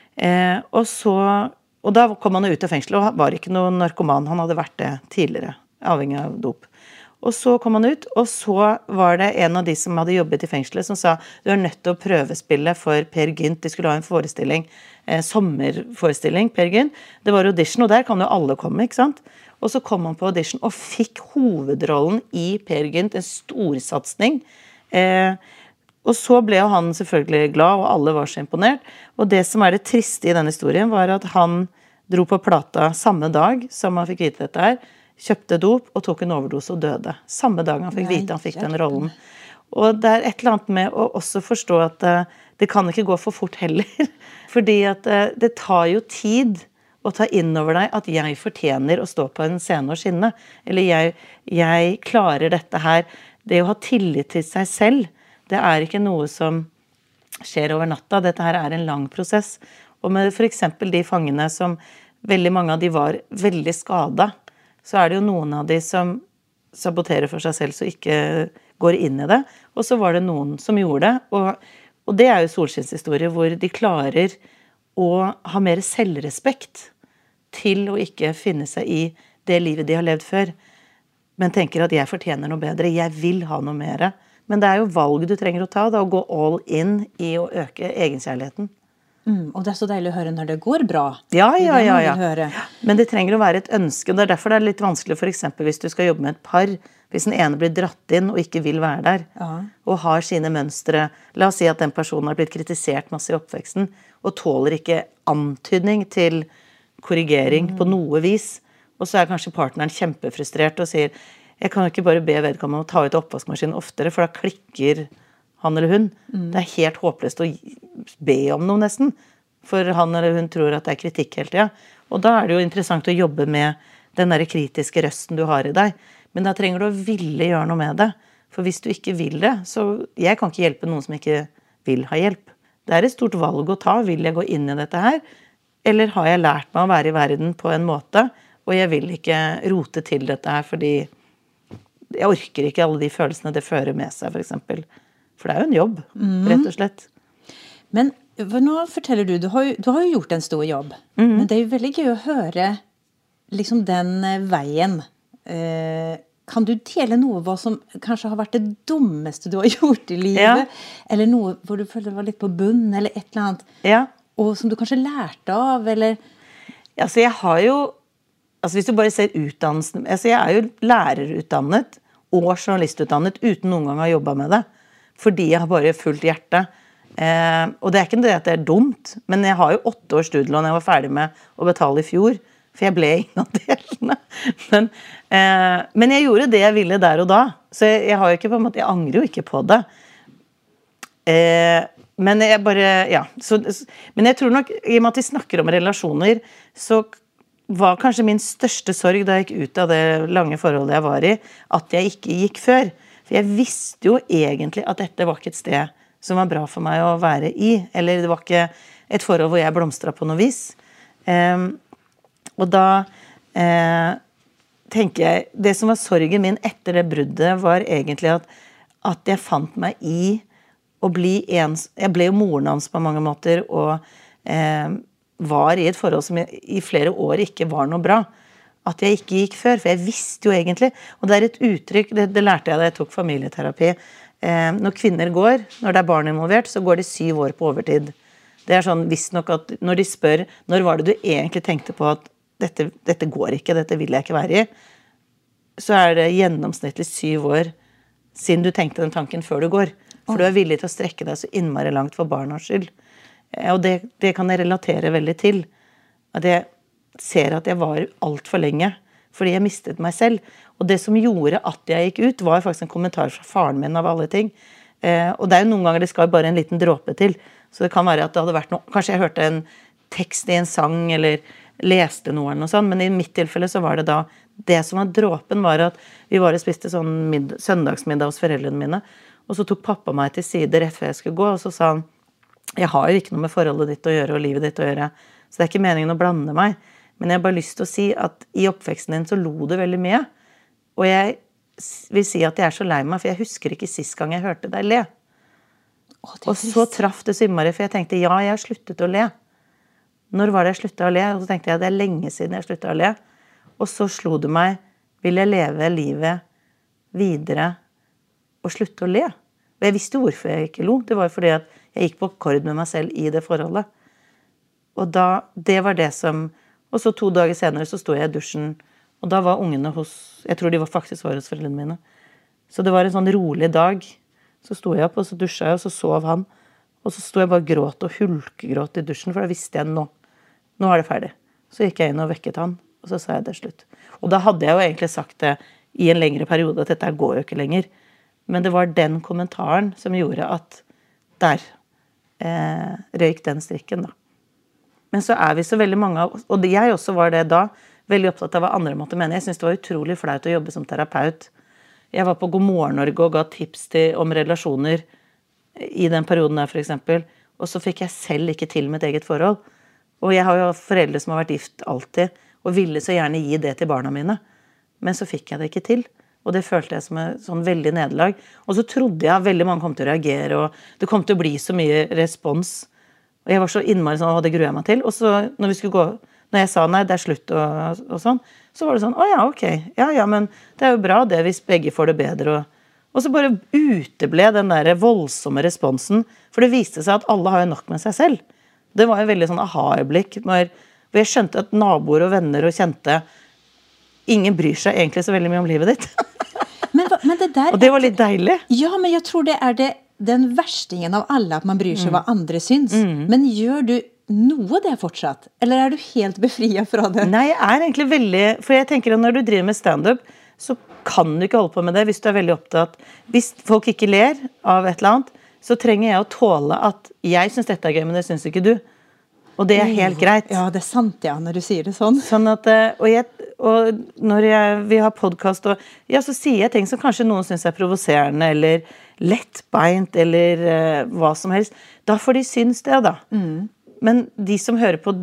og da kom han ut av fengselet, og var ikke noen narkoman, han hadde vært det tidligere, avhengig av dop. Og så kom han ut, og så var det en av de som hadde jobbet i fengselet som sa, du nødt til å prøvespille for Per Gynt, de skulle ha en forestilling, sommerforestilling, Per Gynt. Det var audition, og der kan jo alle komme, ikke sant? Og så kom han på audition og fikk hovedrollen i Per Gynt, en storsatsning. Og så ble jo han selvfølgelig glad, og alle var så imponert. Og det som det triste i denne historien var at han dro på plata samme dag som han fikk vite dette her, kjøpte dop og tok en overdose og døde. Samme dag han fikk vite han fikk den rollen. Og det et eller annet med å også forstå at det kan ikke gå for fort heller. Fordi at det tar jo tid å ta inn over deg at jeg fortjener å stå på en scene og skinne. Eller jeg klarer dette her. Det å ha tillit til seg selv, det ikke noe som skjer over natta. Dette her en lang prosess. Og med for eksempel de fangene som veldig mange av de var veldig skadet, så det jo noen av de som saboterer for seg selv så ikke går inn i det, og så var det noen som gjorde det, og det jo solskinnshistorie hvor de klarer å ha mer selvrespekt til å ikke finne seg i det livet de har levd før, men tenker at jeg fortjener noe bedre, jeg vil ha noe mer, men det jo valg du trenger å ta, da, å gå all in i å øke egenkjærligheten. Og det så deilig å høre når det går bra. Ja. Men det trenger å være et ønske, og det derfor det litt vanskelig for eksempel hvis du skal jobbe med et par, hvis den ene blir dratt inn og ikke vil være der, og har sine mønstre. La oss si at den personen har blitt kritisert masse i oppveksten, og tåler ikke antydning til korrigering på noe vis, og så kanskje partneren kjempefrustrert og sier, jeg kan ikke bare be vedkommende å ta ut oppvaskmaskinen oftere, for da klikker han eller hun. Det helt håpløst å be om noe nesten, for han eller hun tror at det kritikk hele tiden. Og da det jo interessant å jobbe med den der kritiske røsten du har i deg, men da trenger du å ville gjøre noe med det, for hvis du ikke vil det, så jeg kan ikke hjelpe noen som ikke vil ha hjelp. Det et stort valg å ta, vil jeg gå inn i dette her, eller har jeg lært meg å være i verden på en måte, og jeg vil ikke rote til dette her, fordi jeg orker ikke alle de følelsene det fører med seg, for eksempel. For det jo en jobb, rett og slett. Men nå forteller du har jo gjort en stor jobb, men det jo veldig gøy å høre liksom den veien. Kan du dele noe hva som kanskje har vært det dummeste du har gjort i livet? Ja. Eller noe hvor du følte det var litt på bunn, eller et eller annet, og som du kanskje lærte av, eller? Altså, jeg har jo, hvis du bare ser utdannelsen, jeg jo lærerutdannet og journalistutdannet uten noen gang å ha jobbet med det. Fordi jeg har bare fullt hjerte. Og det ikke det at det dumt, men jeg har jo 8 års studielån jeg var ferdig med å betale i fjor, for jeg ble ingen av delene. Men jeg gjorde det jeg ville der og da, så jeg har jo ikke på en måte, jeg angrer jo ikke på det. Men jeg bare, ja. Men jeg tror nok, i og med at vi snakker om relasjoner, så var kanskje min største sorg da jeg gikk ut av det lange forholdet jeg var i, at jeg ikke gikk før. For jeg visste jo egentlig at dette var ikke et sted som var bra for meg å være i. Eller det var ikke et forhold hvor jeg blomstret på noe vis. Og da tenker jeg, det som var sorgen min etter det bruddet, var egentlig at jeg fant meg i å bli jeg ble jo moren hans på mange måter, og var i et forhold som i flere år ikke var noe bra. At jeg ikke gikk før, for jeg visste jo egentlig, og det et uttrykk, det lærte jeg da jeg tok familieterapi, når kvinner går, når det barn involvert, så går de 7 år på overtid. Det sånn, visst nok at når de spør, når var det du egentlig tenkte på at dette går ikke, dette vil jeg ikke være i, så det gjennomsnittlig 7 år siden du tenkte den tanken før du går. For du villig til å strekke deg så innmari langt for barnas skyld. Og det kan jeg relatere veldig til. At jeg ser at jeg var alt for lenge, fordi jeg mistet meg selv. Og det som gjorde at jeg gikk ut, var faktisk en kommentar fra faren min av alle ting. Og det jo noen ganger, det skal bare en liten dråpe til. Så det kan være at det hadde vært noe, kanskje jeg hørte en tekst i en sang, eller leste noe eller noe sånt, men i mitt tilfelle så var det da, det som var dråpen var at vi var og spiste sånn søndagsmiddag hos foreldrene mine, og så tok pappa meg til side rett før jeg skulle gå, og så sa han, jeg har jo ikke noe med forholdet ditt å gjøre, og livet ditt å gjøre, så det ikke meningen å blande meg, men jeg har bare lyst til å si at i oppveksten din så lo du veldig mye, og jeg vil si at jeg så lei meg, for jeg husker ikke sist gang jeg hørte deg le. Og så traff det simmere, for jeg tenkte, ja, jeg har sluttet å le. Når var det jeg sluttet å le? Og så tenkte jeg, det lenge siden jeg sluttet å le. Og så slo det meg, vil jeg leve livet videre og slutte å le? Og jeg visste hvorfor jeg ikke lo. Det var fordi at jeg gikk på akkord med meg selv i det forholdet. Og da, det var det som, og så 2 dager senere så stod jeg i dusjen, og da var ungene jeg tror de faktisk var hos foreldrene mine. Så det var en sånn rolig dag. Så stod jeg opp, og så dusjet jeg, og så sov han. Og så stod jeg bare gråt og hulkegråt i dusjen, for da visste jeg nå det ferdig. Så gikk jeg inn og vekket han, og så sa jeg det slutt. Og da hadde jeg jo egentlig sagt det i en lengre periode, at dette går jo ikke lenger. Men det var den kommentaren som gjorde at der røyk den strikken da. Men så vi så veldig mange av, og jeg også var det da, veldig opptatt av hva andre måtte mene. Jeg synes det var utrolig flaut å jobbe som terapeut. Jeg var på God morgen Norge og ga tips om relasjoner i den perioden der for eksempel, og så fikk jeg selv ikke til mitt eget forhold. Og jeg har jo foreldre som har vært gift alltid, og ville så gjerne gi det til barna mine. Men så fikk jeg det ikke til. Og det følte jeg som en sånn veldig nederlag. Og så trodde jeg at veldig mange kom til å reagere, og det kom til å bli så mye respons. Og jeg var så innmari sånn, det gruer jeg meg til. Og så når jeg sa nei, det slutt og sånn, så var det sånn, ja, ok. Ja, men det jo bra det hvis begge får det bedre. Og så bare uteble den der voldsomme responsen, for det viste seg at alle har jo nok med seg selv. Det var jo veldig sånn aha-øyeblikk, hvor jeg skjønte at naboer og venner og kjente, ingen bryr seg egentlig så veldig mye om livet ditt. Men det der, og det var litt deilig. Ja, men jeg tror det den verstingen av alle, at man bryr seg hva andre syns. Men gjør du noe det fortsatt? Eller du helt befriet fra det? Nei, jeg egentlig veldig, for jeg tenker at når du driver med stand-up, så kan du ikke holde på med det hvis du veldig opptatt. Hvis folk ikke ler av et eller annet, så trenger jeg å tåle at jeg synes dette gøy, men det synes ikke du. Og det helt greit. Ja, det sant, ja, når du sier det sånn. Sånn at, og når vi har podcast, så sier jeg ting som kanskje noen synes provoserende, eller lettbeint, eller hva som helst. Da får de synes det, da. Men de som vil høre på,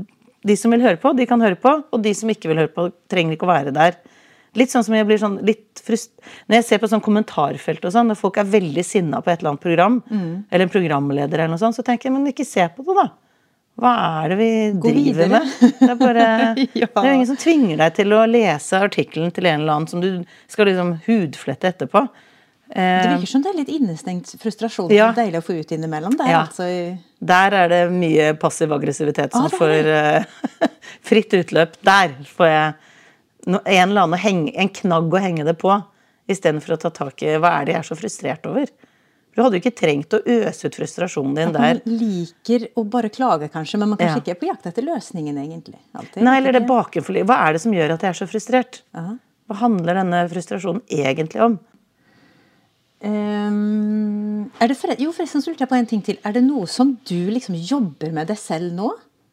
de kan høre på, og de som ikke vil høre på, trenger ikke å være der. Litt sånn som jeg blir sånn litt når jeg ser på sånn kommentarfelt og sånn, når folk veldig sinna på et eller annet program, eller en programleder eller noe sånt, så tenker jeg, men ikke se på det da. Hva det vi driver med? Det bare, ja. Det jo ingen som tvinger deg til å lese artikkelen til en eller annen som du skal liksom hudflette etterpå. Det virker som det litt innestengt frustrasjon, ja. Det deilig å få ut innimellom. Der, ja. Altså. Der det mye passiv aggressivitet som får fritt utløp. Der får jeg en eller annen en knagg å henge det på, i stedet for å ta tak i hva det jeg så frustrert over. Du hadde jo ikke trengt å øse ut frustrasjonen din der. Man liker å bare klage kanskje, men man kanskje ikke på jakt etter løsningen egentlig. Alltid. Nei, eller det bakenfor. Hva det som gjør at jeg så frustrert? Hva handler denne frustrasjonen egentlig om? Jo, forresten så lurte jeg på en ting til. Det noe som du liksom jobber med deg selv nå?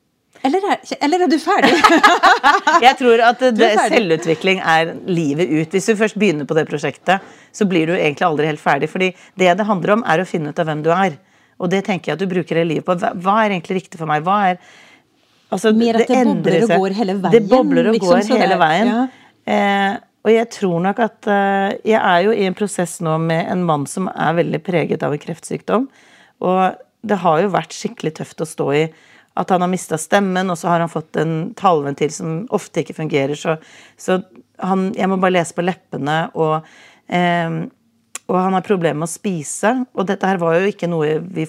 Eller du ferdig? Jeg tror at selvutvikling livet ut. Hvis du først begynner på det prosjektet, så blir du egentlig aldri helt ferdig. Fordi det handler om å finne ut av hvem du er. Og det tenker jeg at du bruker det livet på. Hva egentlig riktig for meg? Altså, mer at det bobler og går hele veien. Det bobler og går hele veien. Ja. Og jeg tror nok at jeg jo i en prosess nå med en mann som veldig preget av en kreftsykdom. Og det har jo vært skikkelig tøft å stå i at han har mistet stemmen, og så har han fått en taleventil som ofte ikke fungerer. Så jeg må bare lese på leppene, og han har problemer med å spise. Og dette her var jo ikke noe vi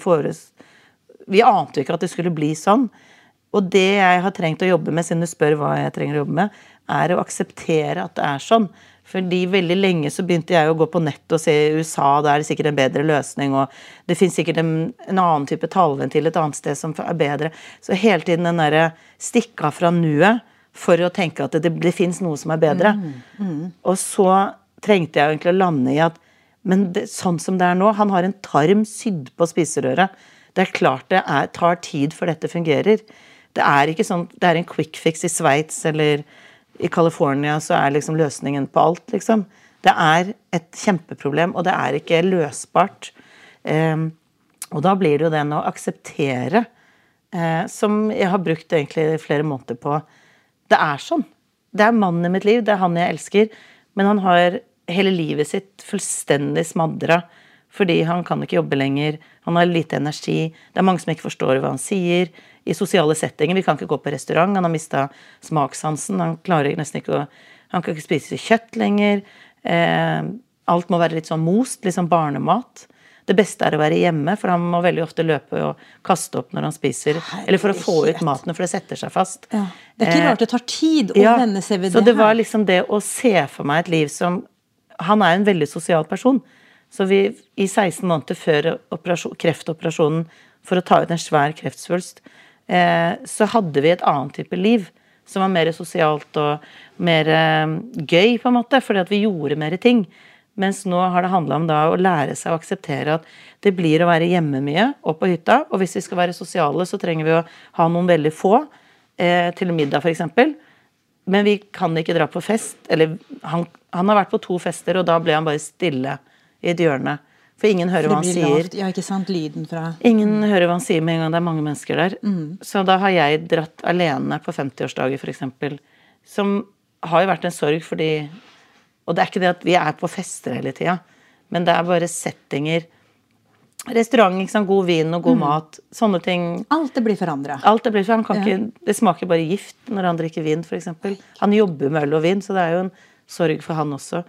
ante jo ikke at det skulle bli sånn. Og det jeg har trengt å jobbe med, siden du spør hva jeg trenger å jobbe med, å akseptere at det sånn. Fordi veldig lenge så begynte jeg å gå på nett og se i USA, det sikkert en bedre løsning, og det finnes sikkert en annen type taleventil et annet sted som bedre. Så hele tiden den der stikka fra nuet for å tenke at det finnes noe som bedre. Og så trengte jeg egentlig å lande i at, men sånn som det nå, han har en tarm sydd på spiserøret. Det klart det tar tid for dette fungerer. Det ikke sånn, det en quick fix i Sveits eller i California, så liksom løsningen på alt, liksom. Det et kjempeproblem, og det ikke løsbart. Og da blir det jo den å akseptere, som jeg har brukt egentlig flere måneder på. Det sånn. Det mannen i mitt liv, det han jeg elsker, men han har hele livet sitt fullstendig smadret, fordi han kan ikke jobbe lenger, han har lite energi, det mange som ikke forstår hva han sier, i sosiale settinger, vi kan ikke gå på restaurant, han har mistet smakssansen, han klarer nesten ikke han kan ikke spise kjøtt lenger, alt må være litt sånn most, litt sånn barnemat. Det beste å være hjemme, for han må veldig ofte løpe og kaste opp når han spiser, eller for å få ut maten, for det setter seg fast. Ja. Det ikke rart det tar tid å vende seg ved det her. Så det var liksom det å se for meg et liv som, han en veldig sosial person, så vi i 16 måneder før kreftoperasjonen for å ta ut en svær kreftsvulst, så hadde vi et annet type liv som var mer sosialt og mer gøy på en måte, fordi at vi gjorde mer ting. Mens nå har det handlet om da å lære seg å akseptere at det blir å være hjemme mye og på hytta, og hvis vi skal være sosiale så trenger vi å ha noen veldig få til middag for eksempel. Men vi kan ikke dra på fest, eller han har vært på 2 fester, og da ble han bare stille i et hjørne. For ingen hører hva han sier. Ja, ikke sant, lyden fra... Ingen hører hva han sier med en gang det mange mennesker der. Så da har jeg dratt alene på 50-årsdager for eksempel, som har jo vært en sorg fordi, og det ikke det at vi på fester hele tiden, men det bare settinger, restaurant, ikke sant, god vin og god mat, sånne ting. Alt det blir forandret. Alt det blir forandret. Han kan ikke, det smaker bare gift når han drikker vin for eksempel. Han jobber med øl og vin, så det jo en sorg for han også.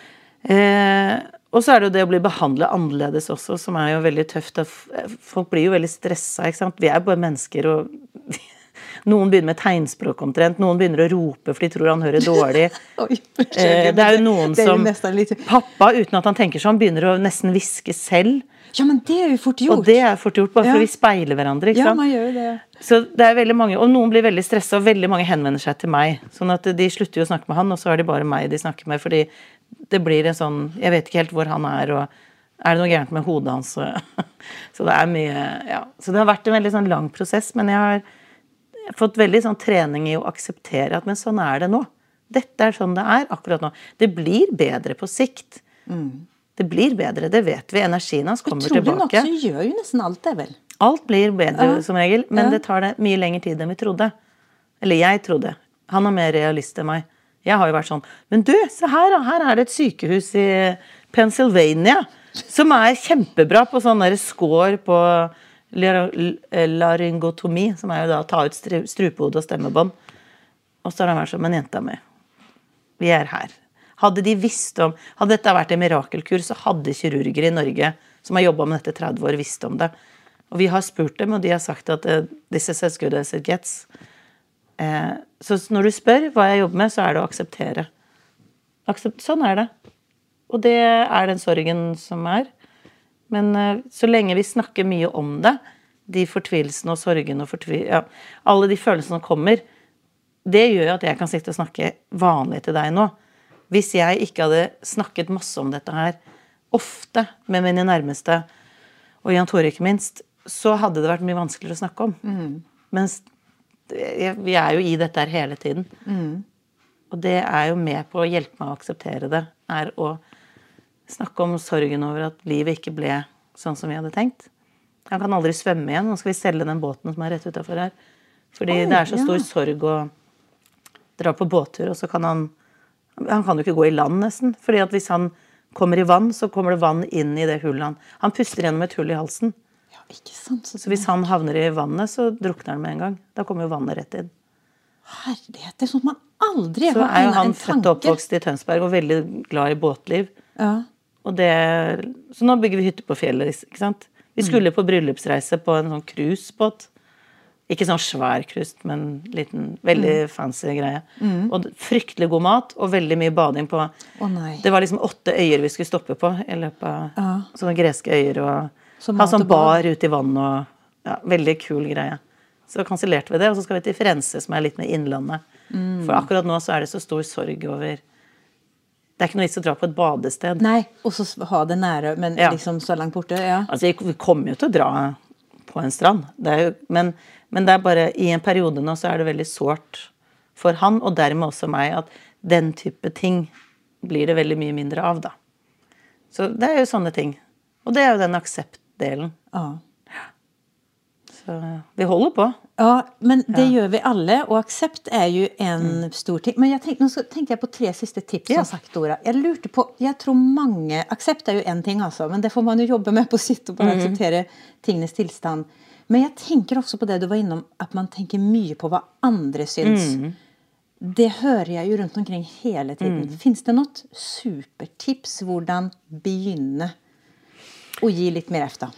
Og så det jo det å bli behandlet annerledes også, som jo veldig tøft. Folk blir jo veldig stresset, ikke sant? Vi bare mennesker, og noen begynner med tegnspråk omtrent, noen begynner å rope, for de tror han hører dårlig. Det jo noen som, pappa, uten at han tenker sånn, begynner å nesten viske selv. Ja, men det jo fort gjort. Og det fort gjort, bare for vi speiler hverandre, ikke sant? Ja, man gjør det. Så det veldig mange, og noen blir veldig stresset, og veldig mange henvender seg til meg, sånn at de slutter jo å snakke med han, og så det bare meg de snakker med, fordi det blir en sånn, jeg vet ikke helt hvor han og det noe gærent med hodet hans, så det mye, ja. Så det har vært en veldig sånn lang prosess, men jeg har fått veldig sånn trening i å akseptere at, men sånn det nå. Dette sånn det akkurat nå. Det blir bedre på sikt. Det blir bedre, det vet vi. Energien hans kommer tilbake. Utrolig nok så gjør jo nesten alt det vel. Alt blir bedre som regel, men det tar det mye lengre tid enn vi trodde. Eller jeg trodde. Han mer realist enn meg. Jeg har jo vært sånn, men du, se her det et sykehus i Pennsylvania, som kjempebra på sånn der skår på laryngotomi, som jo da å ta ut strupehode og stemmebånd. Og så har han vært sånn, men jenta mi, vi her. Hadde de visst om, hadde dette vært en mirakelkur, så hadde kirurger i Norge, som har jobbet med dette 30 år, visst om det. Og vi har spurt dem, og de har sagt at this is as good as it gets. Så når du spør hva jeg jobber med, så det å akseptere. Sånn det. Og det den sorgen som Men så lenge vi snakker mye om det, de fortvilelsene og sorgen og alle de følelsene som kommer, det gjør at jeg kan sitte og snakke vanlig til deg nå. Hvis jeg ikke hadde snakket masse om dette her, ofte med mine nærmeste, og Jan Tore ikke minst, så hadde det vært mye vanskeligere å snakke om. Mens vi jo i dette her hele tiden. Og det jo med på å hjelpe meg å akseptere det, å snakke om sorgen over at livet ikke ble sånn som vi hadde tenkt. Han kan aldri svømme igjen. Nå skal vi selge den båten som rett utenfor her. Fordi det så stor sorg å dra på båttur, og så kan han kan jo ikke gå i land nesten, fordi at hvis han kommer i vann, så kommer det vann inn i det hullet han puster gjennom et hull i halsen. Ja, ikke sant. Så hvis han havner i vannet, så drukner han med en gang. Da kommer jo vannet rett inn. Herlighet, det sånn at man aldri så jo han født og oppvokst i Tønsberg, og veldig glad i båtliv. Ja. Og så nå bygger vi hytte på fjellet, ikke sant? Vi skulle på bryllupsreise på en sånn cruisebåt. Ikke sånn svær krust, men liten, veldig fancy greie. Og fryktelig god mat, og veldig mye bading på. Det var liksom 8 øyer vi skulle stoppe på, i løpet av sånne greske øyer, og ha sånn bar ute i vann, og veldig kul greie. Så kansellerte vi det, og så skal vi til Firenze, som litt med innlandet. For akkurat nå så det så stor sorg over. Det ikke noe vits å dra på et badested. Nei, og så ha det nære, men liksom så langt borte, Altså, vi kommer jo til å dra på en strand. Men det bare, i en periode nå så det veldig sårt for han, og dermed også meg, at den type ting blir det veldig mye mindre av, da. Så det jo sånne ting. Og det jo den akseptdelen. Så vi holder på. Ja, men det gjør vi alle, og aksept jo en stor ting. Men nå tenker jeg på 3 siste tips, som sagt, Dora. Jeg lurte på, jeg tror mange, aksept jo en ting altså, men det får man jo jobbe med på sitt, og bare akseptere tingenes tilstand. Men jeg tenker også på det du var innom, at man tenker mye på hva andre syns. Det hører jeg jo rundt omkring hele tiden. Finns det något supertips hvordan begynne å gi litt mer efter?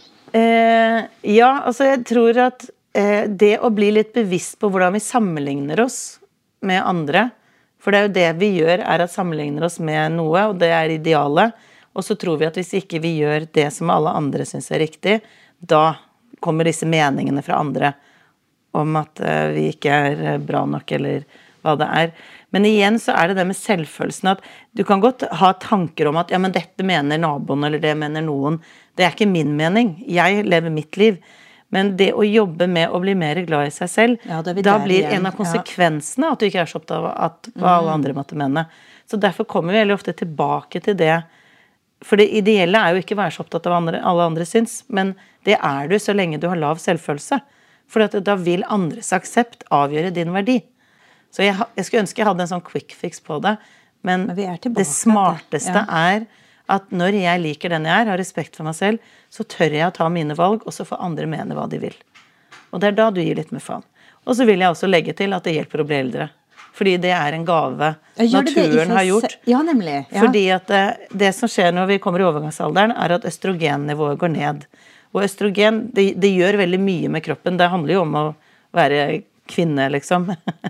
Ja, altså jeg tror at det å bli litt bevisst på hvordan vi sammenligner oss med andre, for det jo det vi gjør at sammenligner oss med noe, og det idealet, og så tror vi at hvis ikke vi gjør det som alle andre synes riktig, da kommer disse meningene fra andre om at vi ikke bra nok, eller hva det Men igjen så det med selvfølelsen at du kan godt ha tanker om at ja, men dette mener naboen, eller det mener noen. Det ikke min mening. Jeg lever mitt liv. Men det å jobbe med å bli mer glad i seg selv, da blir en av konsekvensene at du ikke så opptatt av hva alle andre måtte mene. Så derfor kommer vi veldig ofte tilbake til det. For det ideelle jo ikke å være så opptatt av alle andre syns, men det du så lenge du har lav selvfølelse. For da vil andres aksept avgjøre din verdi. Så jeg skulle ønske jeg hadde en sånn quick fix på det, men det smarteste at når jeg liker den jeg har respekt for meg selv, så tør jeg å ta mine valg, og så får andre mene hva de vil. Og det da du gir litt mer faen. Og så vil jeg også legge til at det hjelper å bli eldre. Fordi det en gave naturen har gjort. Ja, nemlig. Ja. Fordi at det som skjer når vi kommer i overgangsalderen, at østrogennivået går ned. Og østrogen, det gjør veldig mye med kroppen. Det handler jo om å være kvinne, liksom.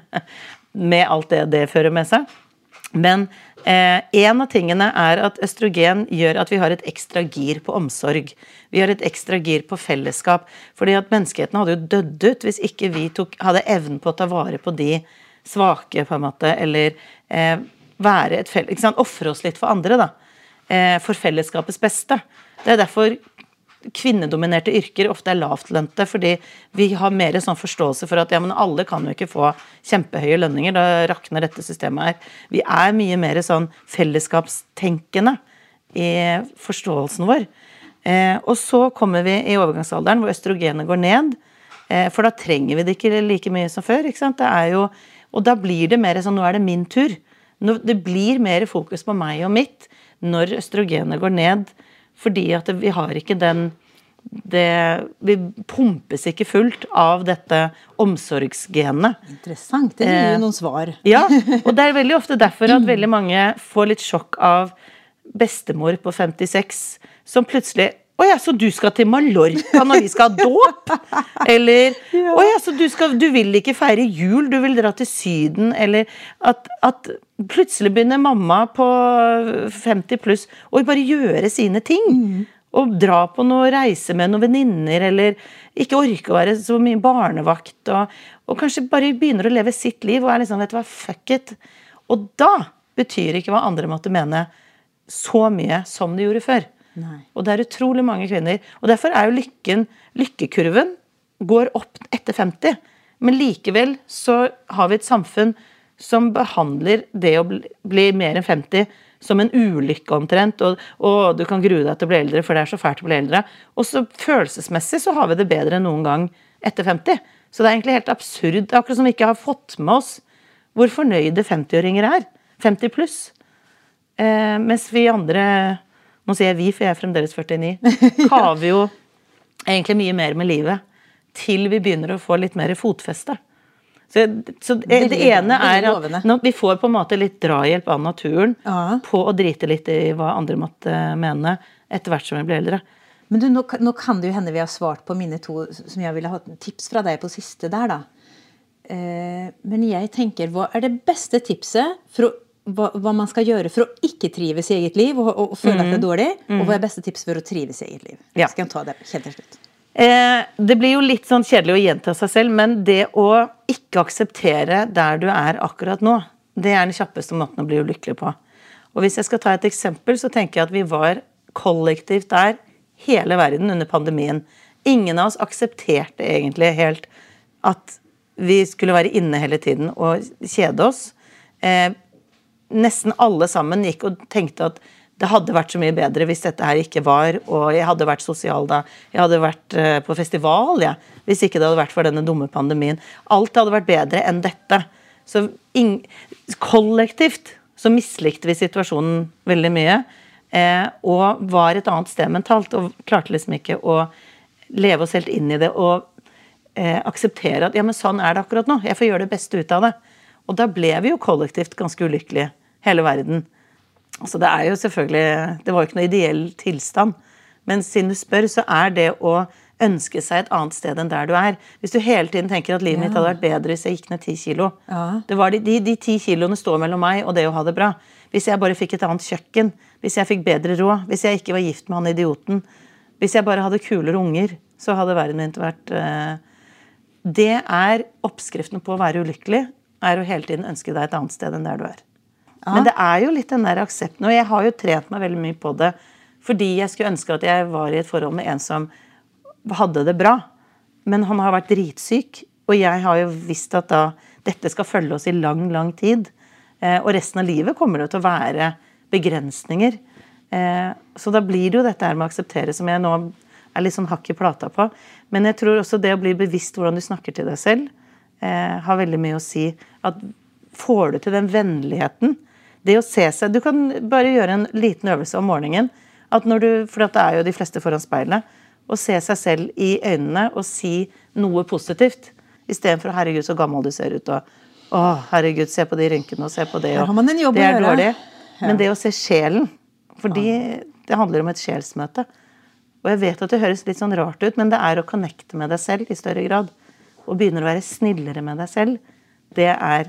Med alt det fører med seg. Men en av tingene at østrogen gjør at vi har et ekstra gir på omsorg. Vi har et ekstra gir på fellesskap. Fordi at menneskeheten hadde jo dødd ut hvis ikke vi hadde evnen på å ta vare på de svake, på en måte, eller være ikke sant, offre oss litt for andre, da. For fellesskapets beste. Det derfor kvinnedominerte yrker ofte lavtlønte, fordi vi har mer sånn forståelse for at ja, men alle kan jo ikke få kjempehøye lønninger, da rakner dette systemet her. Vi mye mer sånn fellesskapstenkende i forståelsen vår. Og så kommer vi i overgangsalderen hvor østrogenet går ned, for da trenger vi det ikke like mye som før, ikke sant? Det jo, og da blir det mer sånn, nå det min tur. Det blir mer fokus på meg og mitt når østrogenet går ned, fordi at vi har ikke vi pumpes ikke fullt av dette omsorgsgenet. Interessant, det gir jo noen svar. Ja, og det veldig ofte derfor at veldig mange får litt sjokk av bestemor på 56, som plutselig, åja, så du skal til Mallorca når vi skal ha dåp? Eller, åja, så du vil ikke feire jul, du vil dra til Syden, eller at plutselig begynner mamma på 50 pluss å bare gjøre sine ting, og dra på noe reise med noen venninner, eller ikke orke å være så mye barnevakt, og kanskje bare begynner å leve sitt liv, og liksom, vet du hva, fuck it. Og da betyr ikke hva andre måtte mene så mye som de gjorde før. Nei. Og det utrolig mange kvinner. Og derfor jo lykkekurven går opp etter 50. Men likevel så har vi et samfunn som behandler det å bli mer enn 50 som en ulykke omtrent, og du kan grue deg til å bli eldre, for det så fælt å bli eldre. Og så følelsesmessig så har vi det bedre enn noen gang etter 50. Så det egentlig helt absurd, akkurat som vi ikke har fått med oss hvor fornøyde 50-åringer 50 pluss. Mens vi andre, nå sier jeg vi, for jeg fremdeles 49, kaver jo egentlig mye mer med livet, til vi begynner å få litt mer fotfeste. Så det ene at vi får på en måte litt drahjelp av naturen på å drite litt i hva andre måtte mene etter hvert som vi blir eldre. Men du, nå kan det jo hende vi har svart på mine 2 som jeg ville ha tips fra deg på siste der da. Men jeg tenker, hva det beste tipset for hva man skal gjøre for å ikke trives i eget liv og føle at det dårlig, og hva beste tips for å trives i eget liv? Skal jeg ta det helt til slutt? Det blir jo litt sånn kjedelig å gjenta seg selv, men det å ikke akseptere der du akkurat nå, det den kjappeste måten å bli ulykkelig på. Og hvis jeg skal ta et eksempel, så tenker jeg at vi var kollektivt der hele verden under pandemien. Ingen av oss aksepterte egentlig helt at vi skulle være inne hele tiden og kjede oss. Nesten alle sammen gikk og tenkte at det hadde vært så mye bedre hvis dette her ikke var, og jeg hadde vært sosial da. Jeg hadde vært på festival, hvis ikke det hadde vært for denne dumme pandemien. Alt hadde vært bedre enn dette. Så kollektivt så mislikte vi situasjonen veldig mye, og var et annet sted mentalt, og klarte liksom ikke å leve oss helt inn i det, og akseptere at, ja, men sånn det akkurat nå. Jeg får gjøre det beste ut av det. Og da ble vi jo kollektivt ganske ulykkelige, hele verden. Altså det jo selvfølgelig, det var jo ikke noe ideell tilstand, men siden du spør, så det å ønske seg et annet sted enn der du Hvis du hele tiden tenker at livet mitt hadde vært bedre hvis jeg gikk ned 10 kilo. Det var de 10 kiloene står mellom meg og det å ha det bra. Hvis jeg bare fikk et annet kjøkken, hvis jeg fikk bedre råd, hvis jeg ikke var gift med han idioten, hvis jeg bare hadde kulere unger, så hadde verden min vært... Det oppskriften på å være ulykkelig, å hele tiden ønske deg et annet sted enn der du Men det jo litt den der aksepten, og jeg har jo trent meg veldig mye på det, fordi jeg skulle ønske at jeg var i et forhold med en som hadde det bra, men han har vært dritsyk, og jeg har jo visst at dette skal følge oss i lang, lang tid, og resten av livet kommer det til å være begrensninger. Så da blir det jo dette her med å akseptere, som jeg nå litt sånn hakk i plata på, men jeg tror også det å bli bevisst hvordan du snakker til deg selv, har veldig mye å si, at får du til den vennligheten, det å se seg, du kan bare gjøre en liten øvelse om morgenen, at når for det jo de fleste foran speilet, å se seg selv i øynene og si noe positivt, i stedet for herregud så gammel du ser ut, og herregud se på de rynkene og se på det, og det dårlig. Men det å se sjelen, fordi det handler om et sjelsmøte, og jeg vet at det høres litt sånn rart ut, men det å connecte med deg selv i større grad, og begynne å være snillere med deg selv, det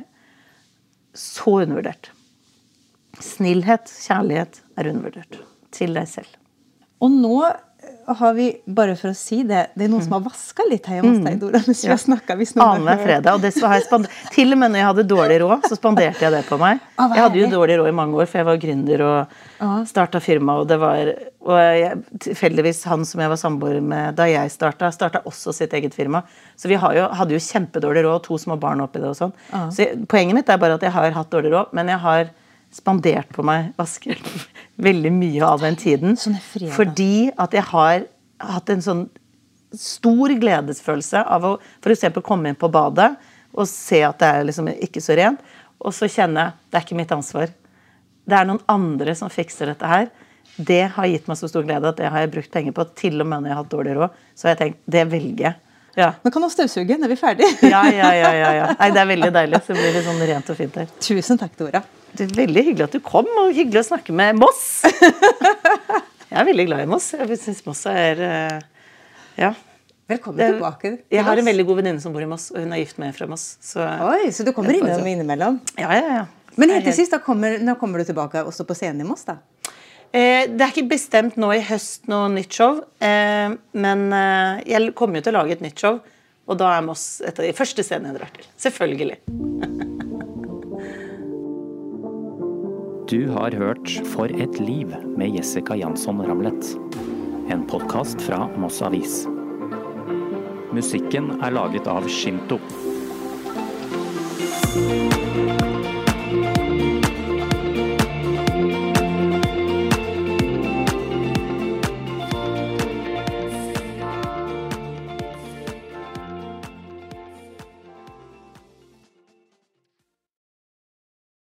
så undervurdert. Snillhet, kjærlighet undervurdert til deg selv. Og nå har vi, bare for å si det, det noen som har vasket litt her hos deg, Dora, mens vi har snakket. Annenhver fredag, og det har jeg til og med når jeg hadde dårlig råd, så spanderte jeg det på meg. Jeg hadde jo dårlig råd i mange år, for jeg var gründer og startet firma, og tilfeldigvis han som jeg var samboer med da jeg startet også sitt eget firma. Så vi hadde jo kjempedårlig råd, 2 små barn oppi det og sånn. Så poenget mitt bare at jeg har hatt dårlig råd, men jeg har spandert på meg vaskehjelp veldig mye av den tiden, fordi at jeg har hatt en sånn stor gledesfølelse av å for eksempel komme inn på badet og se at det liksom ikke så rent, og så kjenne det ikke mitt ansvar. Det noen andre som fikser dette her. Det har gitt meg så stor glede at det har jeg brukt penger på, til og med når jeg har hatt dårlig råd. Så har jeg tenkt, det velger jeg. Ja. Nå kan du støvsuge når vi ferdig. Ja. Nei, det veldig deilig, så blir det sånn rent og fint her. Tusen takk, Dora. Det veldig hyggelig at du kom, og hyggelig å snakke med Moss. Jeg veldig glad i Moss. Jeg synes Moss ja. Velkommen tilbake. Jeg har en veldig god venninne som bor i Moss, og hun gift med fra Moss. Oi, så du kommer innimellom? Ja. Men helt til sist, når kommer du tilbake også på scenen i Moss da? Det ikke bestemt nå i høst noe nytt show, men jeg kommer jo til å lage et nytt show, og da Moss et av de første stedene jeg drar til. Selvfølgelig. Du har hørt For et liv med Jessica Jansson Ramlet. En podcast fra Moss Avis. Musikken laget av Shinto.